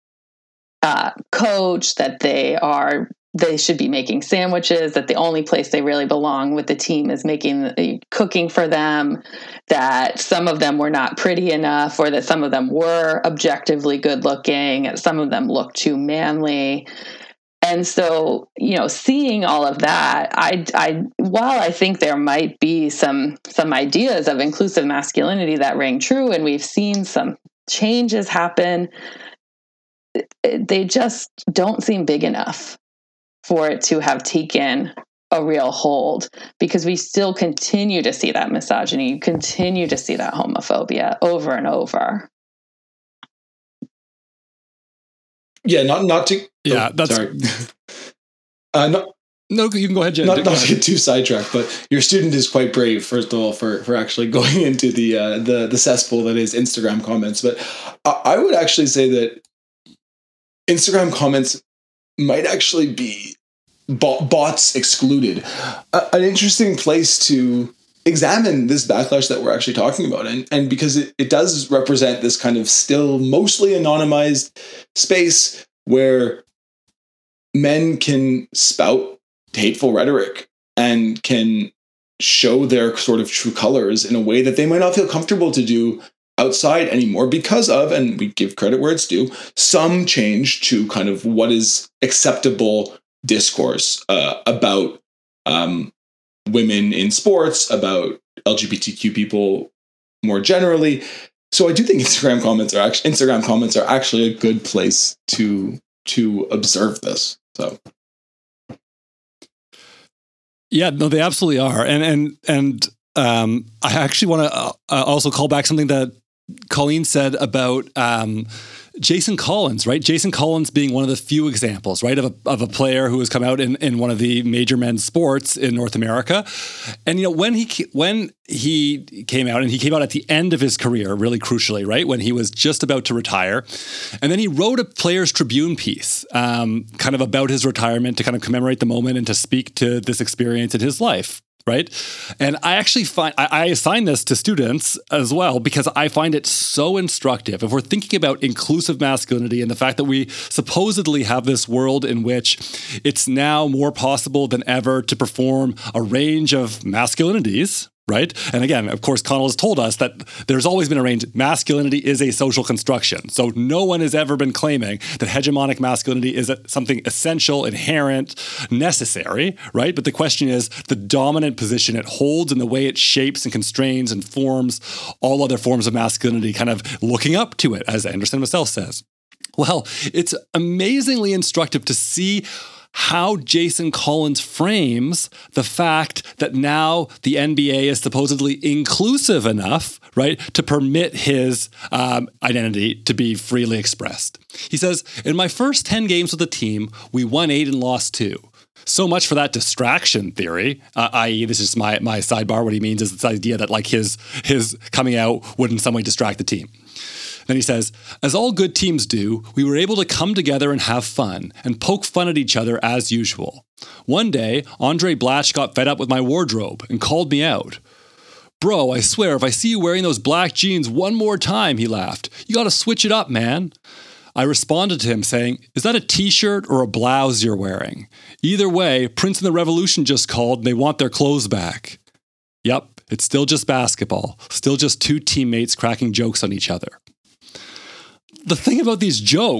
coach, that they should be making sandwiches, that the only place they really belong with the team is cooking for them, that some of them were not pretty enough, or that some of them were objectively good looking, some of them looked too manly. And so, seeing all of that, while I think there might be some ideas of inclusive masculinity that ring true, and we've seen some changes happen, they just don't seem big enough for it to have taken a real hold, because we still continue to see that misogyny, you continue to see that homophobia over and over. Yeah, not to. Yeah, that's sorry. No, you can go ahead, Jen. Not to get too sidetracked, but your student is quite brave, first of all, for actually going into the cesspool that is Instagram comments. But I would actually say that Instagram comments might actually be bots excluded. An interesting place to examine this backlash that we're actually talking about. And because it does represent this kind of still mostly anonymized space where men can spout hateful rhetoric and can show their sort of true colors in a way that they might not feel comfortable to do outside anymore because of, and we give credit where it's due, some change to kind of what is acceptable discourse about women in sports, about LGBTQ people more generally. So I do think Instagram comments are actually a good place to observe this. So yeah, no, they absolutely are. And I actually want to also call back something that Colleen said about Jason Collins, right? Jason Collins being one of the few examples, right, of a player who has come out in one of the major men's sports in North America. And, when he came out, and he came out at the end of his career, really crucially, right, when he was just about to retire. And then he wrote a Players Tribune piece kind of about his retirement to kind of commemorate the moment and to speak to this experience in his life. Right. And I actually I assign this to students as well, because I find it so instructive. If we're thinking about inclusive masculinity and the fact that we supposedly have this world in which it's now more possible than ever to perform a range of masculinities, right? And again, of course, Connell has told us that there's always been a range. Masculinity is a social construction. So no one has ever been claiming that hegemonic masculinity is something essential, inherent, necessary, right? But the question is the dominant position it holds and the way it shapes and constrains and forms all other forms of masculinity, kind of looking up to it, as Anderson himself says. Well, it's amazingly instructive to see how Jason Collins frames the fact that now the NBA is supposedly inclusive enough, right, to permit his identity to be freely expressed. He says, "In my first 10 games with the team, we won 8 and lost 2. So much for that distraction theory, i.e., this is my sidebar. What he means is this idea that like his coming out would in some way distract the team. Then he says, as all good teams do, we were able to come together and have fun and poke fun at each other as usual. One day, Andre Blatch got fed up with my wardrobe and called me out. Bro, I swear, if I see you wearing those black jeans one more time, he laughed. You gotta switch it up, man. I responded to him saying, is that a t-shirt or a blouse you're wearing? Either way, Prince and the Revolution just called and they want their clothes back. Yep, it's still just basketball. Still just two teammates cracking jokes on each other. The thing about these jokes,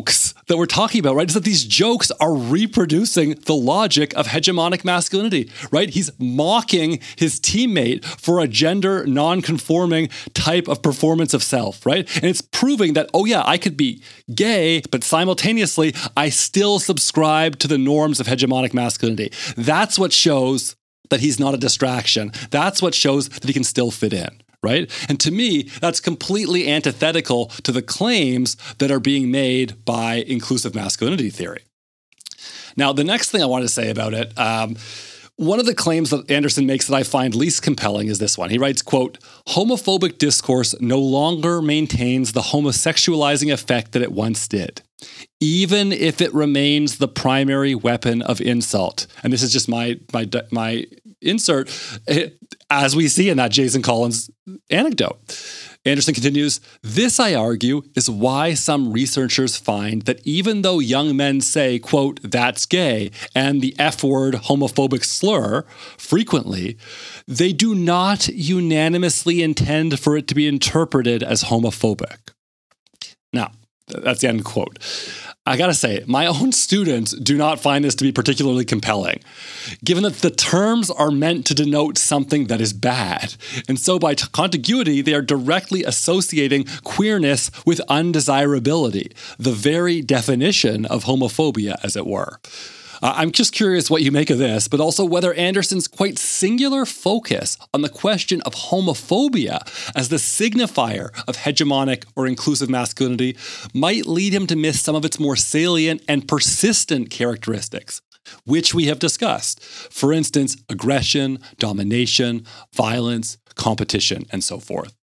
that we're talking about, right, is that these jokes are reproducing the logic of hegemonic masculinity, right? He's mocking his teammate for a gender non-conforming type of performance of self, right? And it's proving that, oh yeah, I could be gay, but simultaneously, I still subscribe to the norms of hegemonic masculinity. That's what shows that he's not a distraction. That's what shows that he can still fit in, right? And to me, that's completely antithetical to the claims that are being made by inclusive masculinity theory. Now, the next thing I want to say about it, one of the claims that Anderson makes that I find least compelling is this one. He writes, quote, homophobic discourse no longer maintains the homosexualizing effect that it once did, even if it remains the primary weapon of insult. And this is just my insert, as we see in that Jason Collins anecdote. Anderson continues, this, I argue, is why some researchers find that even though young men say, quote, that's gay, and the F-word homophobic slur frequently, they do not unanimously intend for it to be interpreted as homophobic. Now, that's the end quote. I gotta say, my own students do not find this to be particularly compelling, given that the terms are meant to denote something that is bad. And so by contiguity, they are directly associating queerness with undesirability, the very definition of homophobia, as it were. I'm just curious what you make of this, but also whether Anderson's quite singular focus on the question of homophobia as the signifier of hegemonic or inclusive masculinity might lead him to miss some of its more salient and persistent characteristics, which we have discussed. For instance, aggression, domination, violence, competition, and so forth.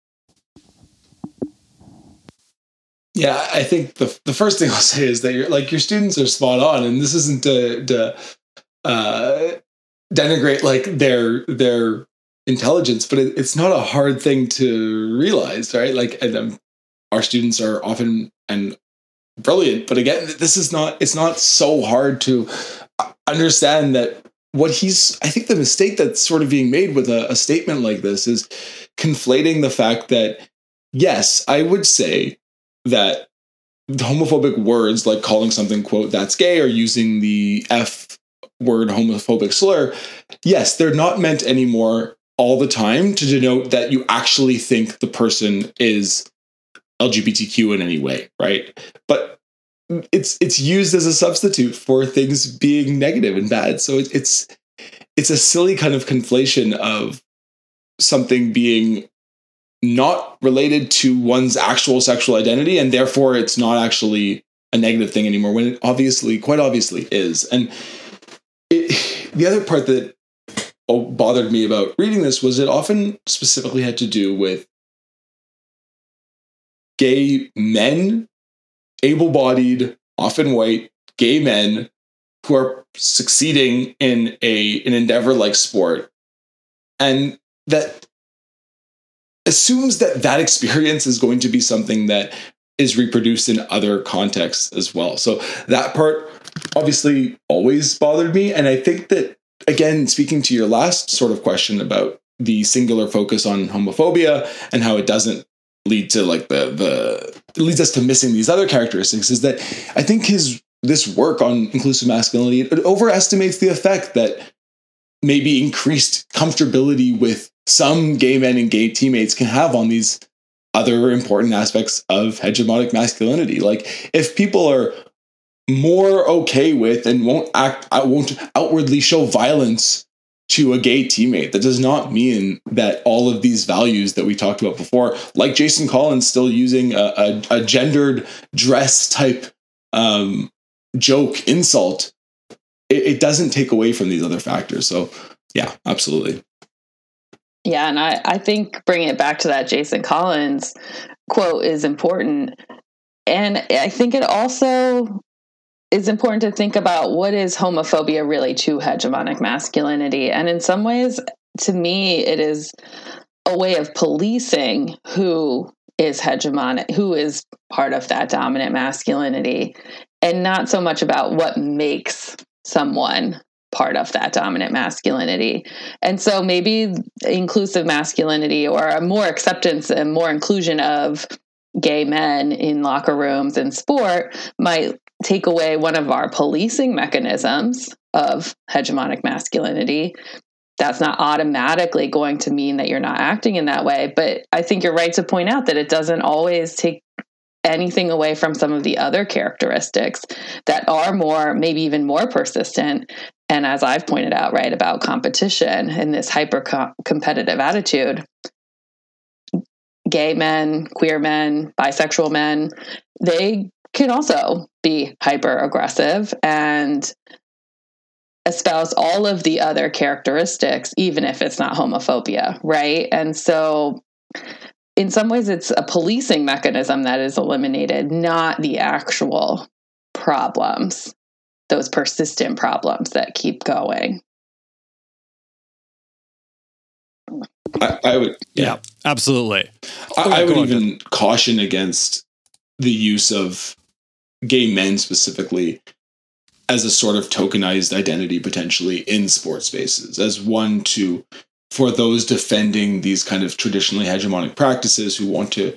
Yeah, I think the first thing I'll say is that your students are spot on, and this isn't to denigrate like their intelligence, but it's not a hard thing to realize, right? Like, our students are often and brilliant, but again, it's not so hard to understand that I think the mistake that's sort of being made with a statement like this is conflating the fact that, yes, I would say that homophobic words like calling something, quote, that's gay, or using the F word homophobic slur, yes, they're not meant anymore all the time to denote that you actually think the person is LGBTQ in any way, right? But it's used as a substitute for things being negative and bad. So it's a silly kind of conflation of something being not related to one's actual sexual identity, and therefore it's not actually a negative thing anymore, when it quite obviously is. And the other part that bothered me about reading this was it often specifically had to do with gay men, able-bodied, often white, gay men who are succeeding in an endeavor like sport, and that assumes that experience is going to be something that is reproduced in other contexts as well. So that part obviously always bothered me. And I think that, again, speaking to your last sort of question about the singular focus on homophobia and how it doesn't lead to like it leads us to missing these other characteristics, is that I think this work on inclusive masculinity, it overestimates the effect that maybe increased comfortability with some gay men and gay teammates can have on these other important aspects of hegemonic masculinity. Like, if people are more okay with and won't outwardly show violence to a gay teammate, that does not mean that all of these values that we talked about before, like Jason Collins still using a gendered dress type joke, insult, it doesn't take away from these other factors. So yeah, absolutely. Yeah, and I think bringing it back to that Jason Collins quote is important. And I think it also is important to think about what is homophobia really to hegemonic masculinity. And in some ways, to me, it is a way of policing who is hegemonic, who is part of that dominant masculinity, and not so much about what makes someone part of that dominant masculinity. And so maybe inclusive masculinity, or a more acceptance and more inclusion of gay men in locker rooms and sport might take away one of our policing mechanisms of hegemonic masculinity. That's not automatically going to mean that you're not acting in that way. But I think you're right to point out that it doesn't always take anything away from some of the other characteristics that are more, maybe even more persistent. And as I've pointed out, right, about competition and this hyper competitive attitude, gay men, queer men, bisexual men, they can also be hyper aggressive and espouse all of the other characteristics, even if it's not homophobia, right? And so in some ways, it's a policing mechanism that is eliminated, not the actual problems, those persistent problems that keep going. I would, yeah, absolutely. I would even caution against the use of gay men specifically as a sort of tokenized identity potentially in sports spaces, as one for those defending these kind of traditionally hegemonic practices who want to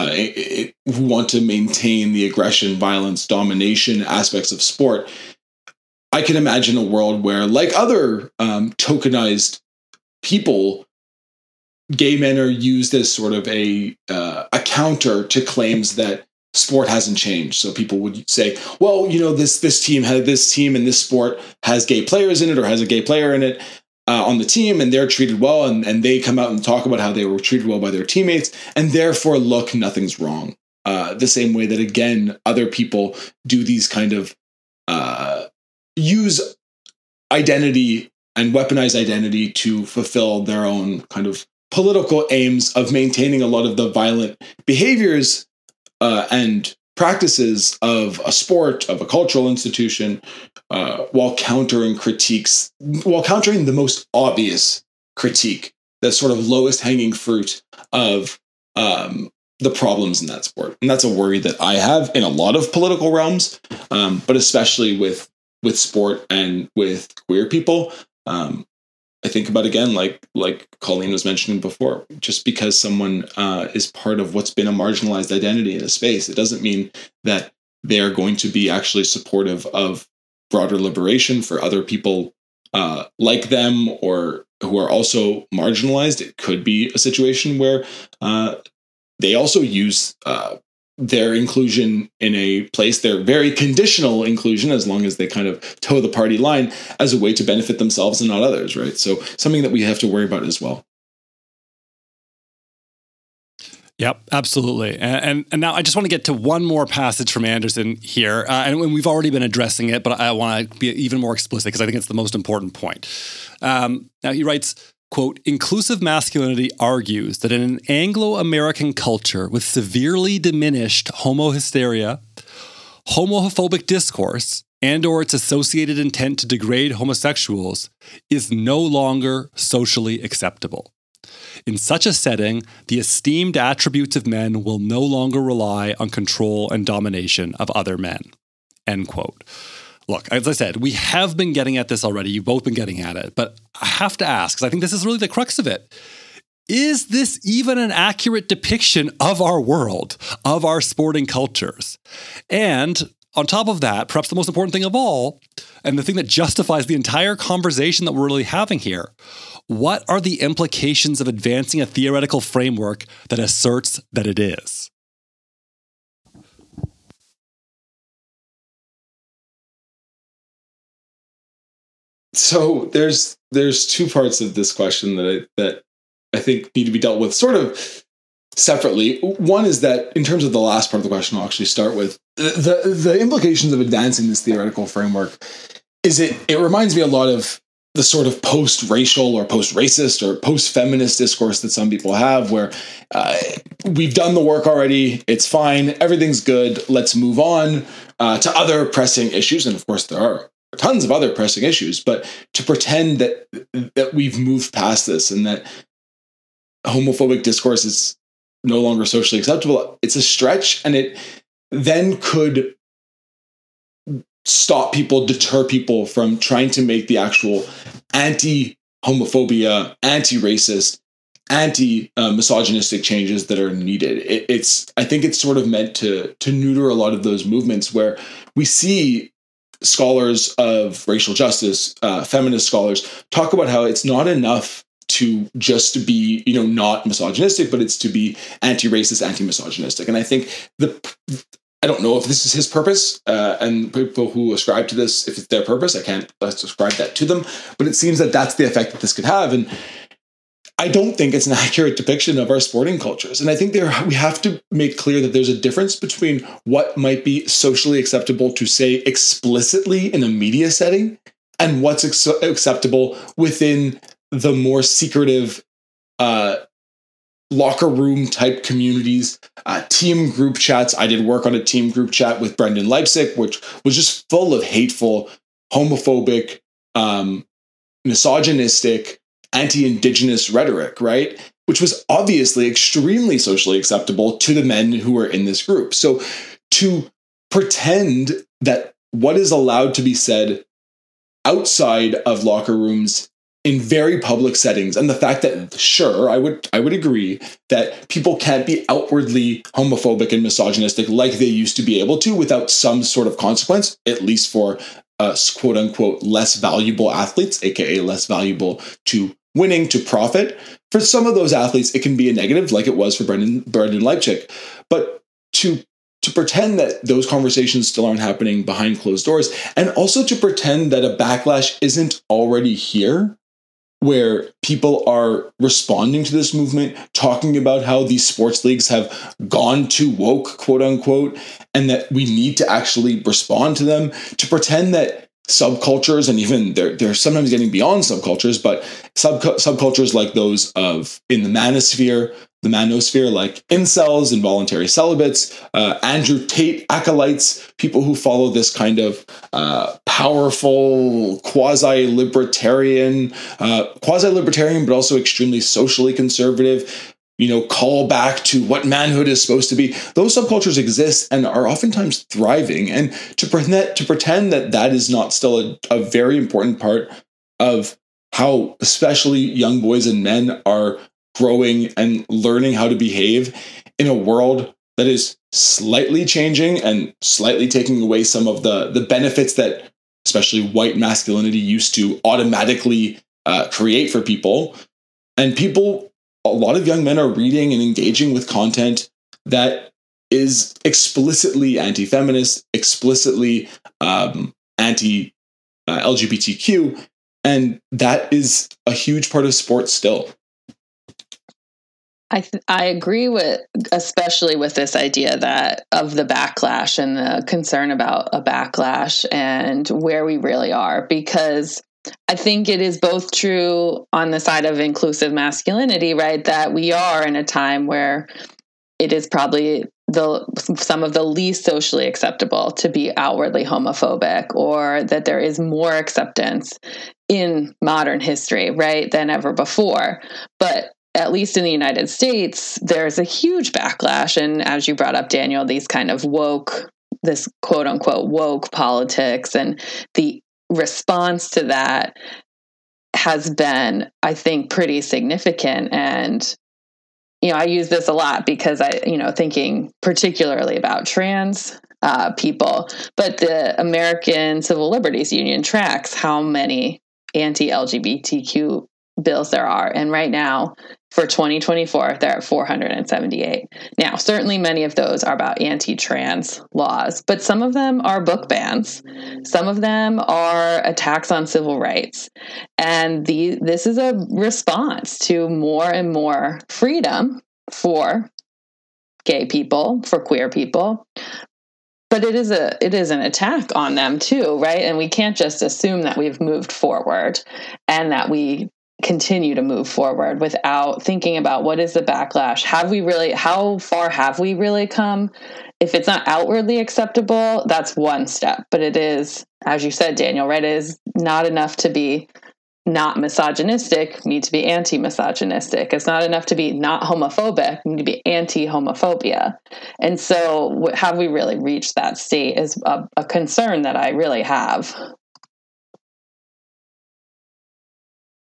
maintain the aggression, violence, domination aspects of sport. I can imagine a world where, like other tokenized people, gay men are used as sort of a counter to claims that sport hasn't changed. So people would say, well, this team and this sport has gay players in it or has a gay player in it on the team, and they're treated well, and they come out and talk about how they were treated well by their teammates, and therefore, look, nothing's wrong. The same way that, again, other people do these kind of use identity and weaponize identity to fulfill their own kind of political aims of maintaining a lot of the violent behaviors and practices of a sport, of a cultural institution, while countering the most obvious critique, the sort of lowest hanging fruit of the problems in that sport. And that's a worry that I have in a lot of political realms, but especially with sport and with queer people. I think about, again, like Colleen was mentioning before, just because someone is part of what's been a marginalized identity in a space, it doesn't mean that they are going to be actually supportive of broader liberation for other people like them or who are also marginalized. It could be a situation where they also use their inclusion in a place, their very conditional inclusion, as long as they kind of toe the party line, as a way to benefit themselves and not others, right? So something that we have to worry about as well. Yep, absolutely. And now I just want to get to one more passage from Anderson here. And we've already been addressing it, but I want to be even more explicit because I think it's the most important point. Now he writes, quote, inclusive masculinity argues that in an Anglo-American culture with severely diminished homohysteria, homophobic discourse, and or its associated intent to degrade homosexuals is no longer socially acceptable. In such a setting, the esteemed attributes of men will no longer rely on control and domination of other men, end quote. Look, as I said, we have been getting at this already. You've both been getting at it. But I have to ask, because I think this is really the crux of it. Is this even an accurate depiction of our world, of our sporting cultures? And on top of that, perhaps the most important thing of all, and the thing that justifies the entire conversation that we're really having here, what are the implications of advancing a theoretical framework that asserts that it is? So there's two parts of this question that I think need to be dealt with sort of separately. One is that in terms of the last part of the question, I'll actually start with the implications of advancing this theoretical framework. It reminds me a lot of the sort of post-racial or post-racist or post-feminist discourse that some people have, where we've done the work already, it's fine, everything's good, let's move on to other pressing issues. And of course, there are tons of other pressing issues, but to pretend that we've moved past this and that homophobic discourse is no longer socially acceptable, it's a stretch, and it then could deter people from trying to make the actual anti-homophobia, anti-racist, anti-misogynistic changes that are needed. I think it's sort of meant to neuter a lot of those movements where we see scholars of racial justice, feminist scholars, talk about how it's not enough to just be, not misogynistic, but it's to be anti-racist, anti-misogynistic. And I think I don't know if this is his purpose, and people who ascribe to this, if it's their purpose, I can't ascribe that to them, but it seems that that's the effect that this could have. And I don't think it's an accurate depiction of our sporting cultures. And I think we have to make clear that there's a difference between what might be socially acceptable to say explicitly in a media setting and what's acceptable within the more secretive locker room type communities, team group chats. I did work on a team group chat with Brendan Leipzig, which was just full of hateful, homophobic, misogynistic, anti-Indigenous rhetoric, right? Which was obviously extremely socially acceptable to the men who were in this group. So to pretend that what is allowed to be said outside of locker rooms in very public settings, and the fact that, sure, I would agree that people can't be outwardly homophobic and misogynistic like they used to be able to without some sort of consequence, at least for quote unquote less valuable athletes, aka less valuable to winning, to profit. For some of those athletes, it can be a negative, like it was for Brendan Leipzig. But to pretend that those conversations still aren't happening behind closed doors, and also to pretend that a backlash isn't already here, where people are responding to this movement, talking about how these sports leagues have gone too woke, quote unquote, and that we need to actually respond to them, to pretend that subcultures, and even they're sometimes getting beyond subcultures, but subcultures like those of in the manosphere, like incels, involuntary celibates, Andrew Tate acolytes, people who follow this kind of powerful quasi-libertarian, but also extremely socially conservative, call back to what manhood is supposed to be. Those subcultures exist and are oftentimes thriving. And to pretend that that is not still a very important part of how especially young boys and men are growing and learning how to behave in a world that is slightly changing and slightly taking away some of the benefits that especially white masculinity used to automatically create for people. And a lot of young men are reading and engaging with content that is explicitly anti-feminist, explicitly anti-LGBTQ, and that is a huge part of sports still. I agree with, especially with this idea that of the backlash and the concern about a backlash and where we really are, because I think it is both true on the side of inclusive masculinity, right? That we are in a time where it is probably some of the least socially acceptable to be outwardly homophobic, or that there is more acceptance in modern history, right, than ever before. But at least in the United States, there's a huge backlash. And as you brought up, Daniel, these kind of this quote unquote woke politics, and the response to that has been, I think, pretty significant. And, I use this a lot because thinking particularly about trans people, but the American Civil Liberties Union tracks how many anti-LGBTQ bills there are. And right now, for 2024, they're at 478. Now, certainly many of those are about anti-trans laws, but some of them are book bans. Some of them are attacks on civil rights. And this is a response to more and more freedom for gay people, for queer people. But it is an attack on them too, right? And we can't just assume that we've moved forward and that we continue to move forward without thinking about what is the backlash. How far have we really come? If it's not outwardly acceptable, that's one step. But it is, as you said, Daniel, right? It is not enough to be not misogynistic, we need to be anti-misogynistic. It's not enough to be not homophobic, we need to be anti-homophobia. And so have we really reached that state is a concern that I really have.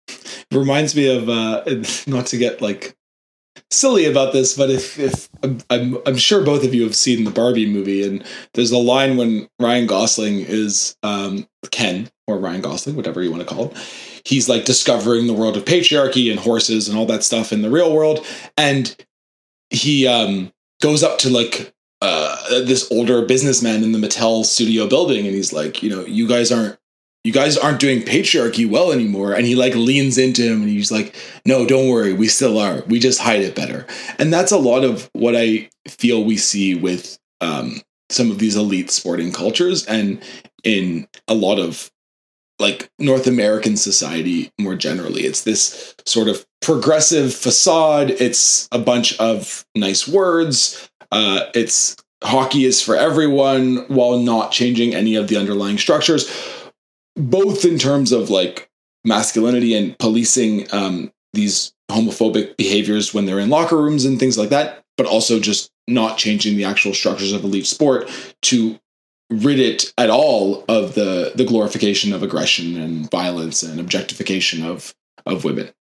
reminds me of not to get like silly about this, but if I'm sure both of you have seen the Barbie movie, and there's a line when Ryan Gosling is Ken, or Ryan Gosling, whatever you want to call him. He's like discovering the world of patriarchy and horses and all that stuff in the real world, and he goes up to like this older businessman in the Mattel studio building, and he's like, you guys aren't doing patriarchy well anymore. And he like leans into him and he's like, no, don't worry, we still are. We just hide it better. And that's a lot of what I feel we see with some of these elite sporting cultures, and in a lot of like North American society more generally. It's this sort of progressive facade. It's a bunch of nice words. It's hockey is for everyone, while not changing any of the underlying structures, both in terms of like masculinity and policing these homophobic behaviors when they're in locker rooms and things like that, but also just not changing the actual structures of elite sport to rid it at all of the glorification of aggression and violence and objectification of women.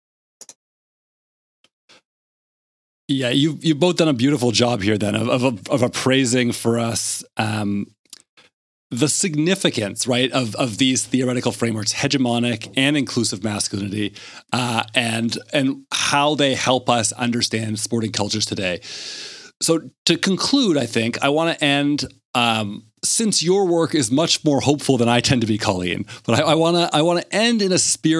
Yeah, you've both done a beautiful job here then of appraising for us the significance, right, of these theoretical frameworks, hegemonic and inclusive masculinity, and how they help us understand sporting cultures today. So to conclude, I think I want to end, since your work is much more hopeful than I tend to be, Colleen, but I want to end in that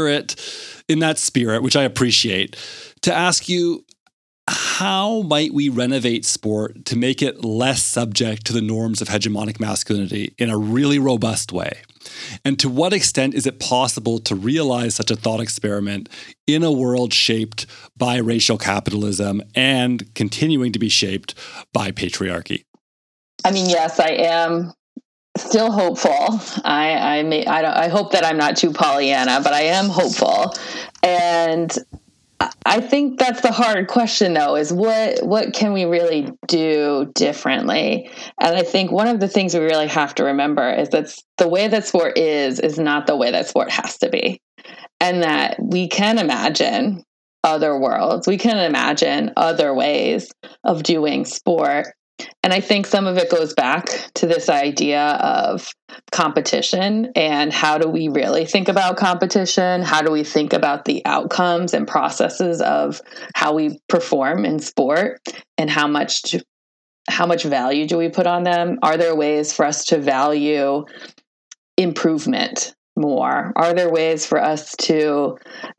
spirit, which I appreciate, to ask you, how might we renovate sport to make it less subject to the norms of hegemonic masculinity in a really robust way? And to what extent is it possible to realize such a thought experiment in a world shaped by racial capitalism and continuing to be shaped by patriarchy? I mean, yes, I am still hopeful. I hope that I'm not too Pollyanna, but I am hopeful. And I think that's the hard question, though, is what can we really do differently? And I think one of the things we really have to remember is that the way that sport is not the way that sport has to be. And that we can imagine other worlds. We can imagine other ways of doing sport. And I think some of it goes back to this idea of competition, and how do we really think about competition? How do we think about the outcomes and processes of how we perform in sport, and how much value do we put on them? Are there ways for us to value improvement more? Are there ways for us to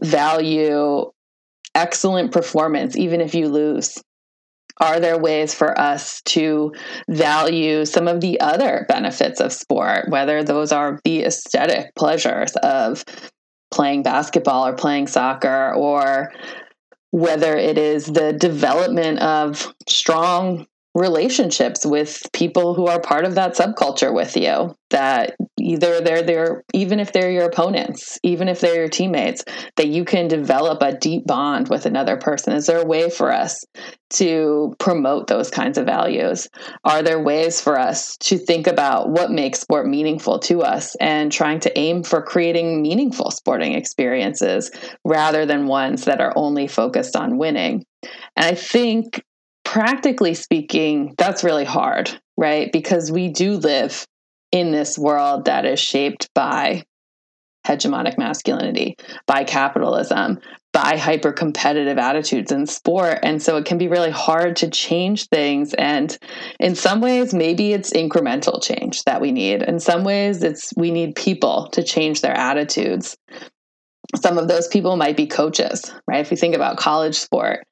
value excellent performance, even if you lose? Are there ways for us to value some of the other benefits of sport, whether those are the aesthetic pleasures of playing basketball or playing soccer, or whether it is the development of strong relationships with people who are part of that subculture with you, that either they're even if they're your opponents, even if they're your teammates, that you can develop a deep bond with another person? Is there a way for us to promote those kinds of values? Are there ways for us to think about what makes sport meaningful to us, and trying to aim for creating meaningful sporting experiences rather than ones that are only focused on winning? And I think, practically speaking, that's really hard, right? Because we do live in this world that is shaped by hegemonic masculinity, by capitalism, by hyper-competitive attitudes in sport. And so it can be really hard to change things. And in some ways, maybe it's incremental change that we need. In some ways, we need people to change their attitudes. Some of those people might be coaches, right? If we think about college sport,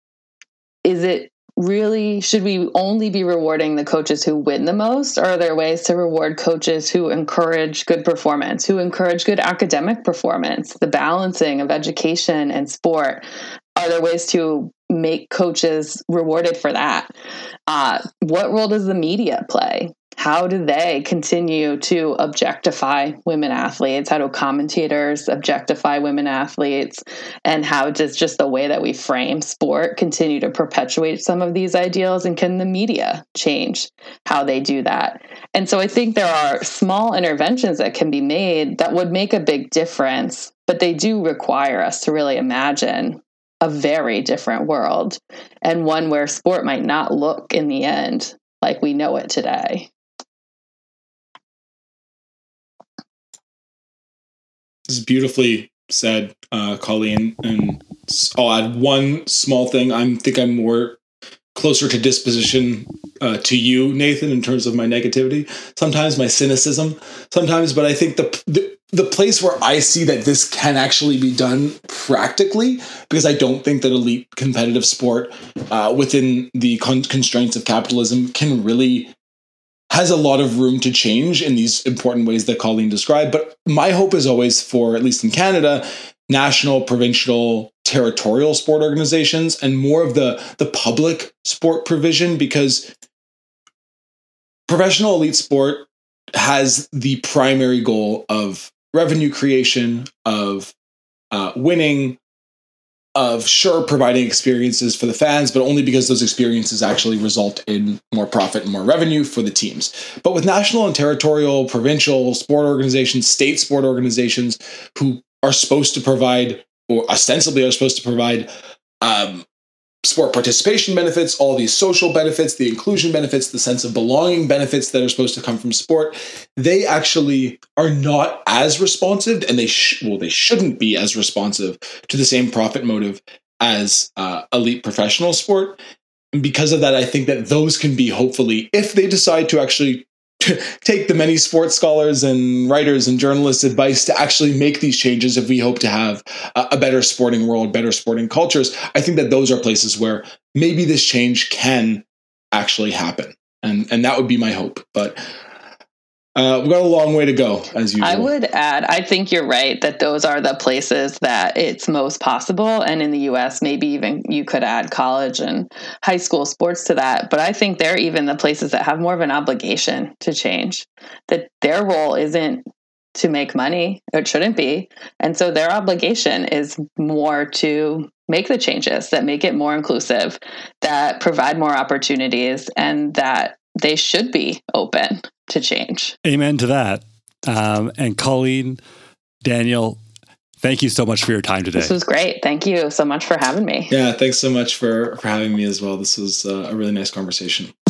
is it really, should we only be rewarding the coaches who win the most? Or are there ways to reward coaches who encourage good performance, who encourage good academic performance, the balancing of education and sport? Are there ways to make coaches rewarded for that? What role does the media play? How do they continue to objectify women athletes? How do commentators objectify women athletes? And how does just the way that we frame sport continue to perpetuate some of these ideals? And can the media change how they do that? And so I think there are small interventions that can be made that would make a big difference but they do require us to really imagine a very different world, and one where sport might not look in the end like we know it today. This is beautifully said, Colleen. And I'll add one small thing. I think I'm more closer to disposition to you, Nathan, in terms of my negativity. Sometimes my cynicism. Sometimes, but I think the place where I see that this can actually be done practically, because I don't think that elite competitive sport within the constraints of capitalism has a lot of room to change in these important ways that Colleen described. But my hope is always for, at least in Canada, national, provincial, territorial sport organizations and more of the public sport provision, because professional elite sport has the primary goal of revenue creation, of winning, of providing experiences for the fans, but only because those experiences actually result in more profit and more revenue for the teams. But with national and territorial, provincial sport organizations, state sport organizations who are supposed to provide, or ostensibly are supposed to provide, sport participation benefits, all these social benefits, the inclusion benefits, the sense of belonging benefits that are supposed to come from sport, they actually are not as responsive, and they shouldn't be as responsive to the same profit motive as elite professional sport. And because of that, I think that those can be, hopefully, if they decide to actually take the many sports scholars and writers and journalists' advice to actually make these changes, if we hope to have a better sporting world, better sporting cultures, I think that those are places where maybe this change can actually happen. And that would be my hope. But we've got a long way to go, as usual. I would add, I think you're right that those are the places that it's most possible. And in the US, maybe even you could add college and high school sports to that. But I think they're even the places that have more of an obligation to change, that their role isn't to make money, or it shouldn't be. And so their obligation is more to make the changes that make it more inclusive, that provide more opportunities, and that they should be open to change. Amen to that. And Colleen, Daniel, thank you so much for your time today. This was great. Thank you so much for having me. Yeah, thanks so much for having me as well. This was a really nice conversation.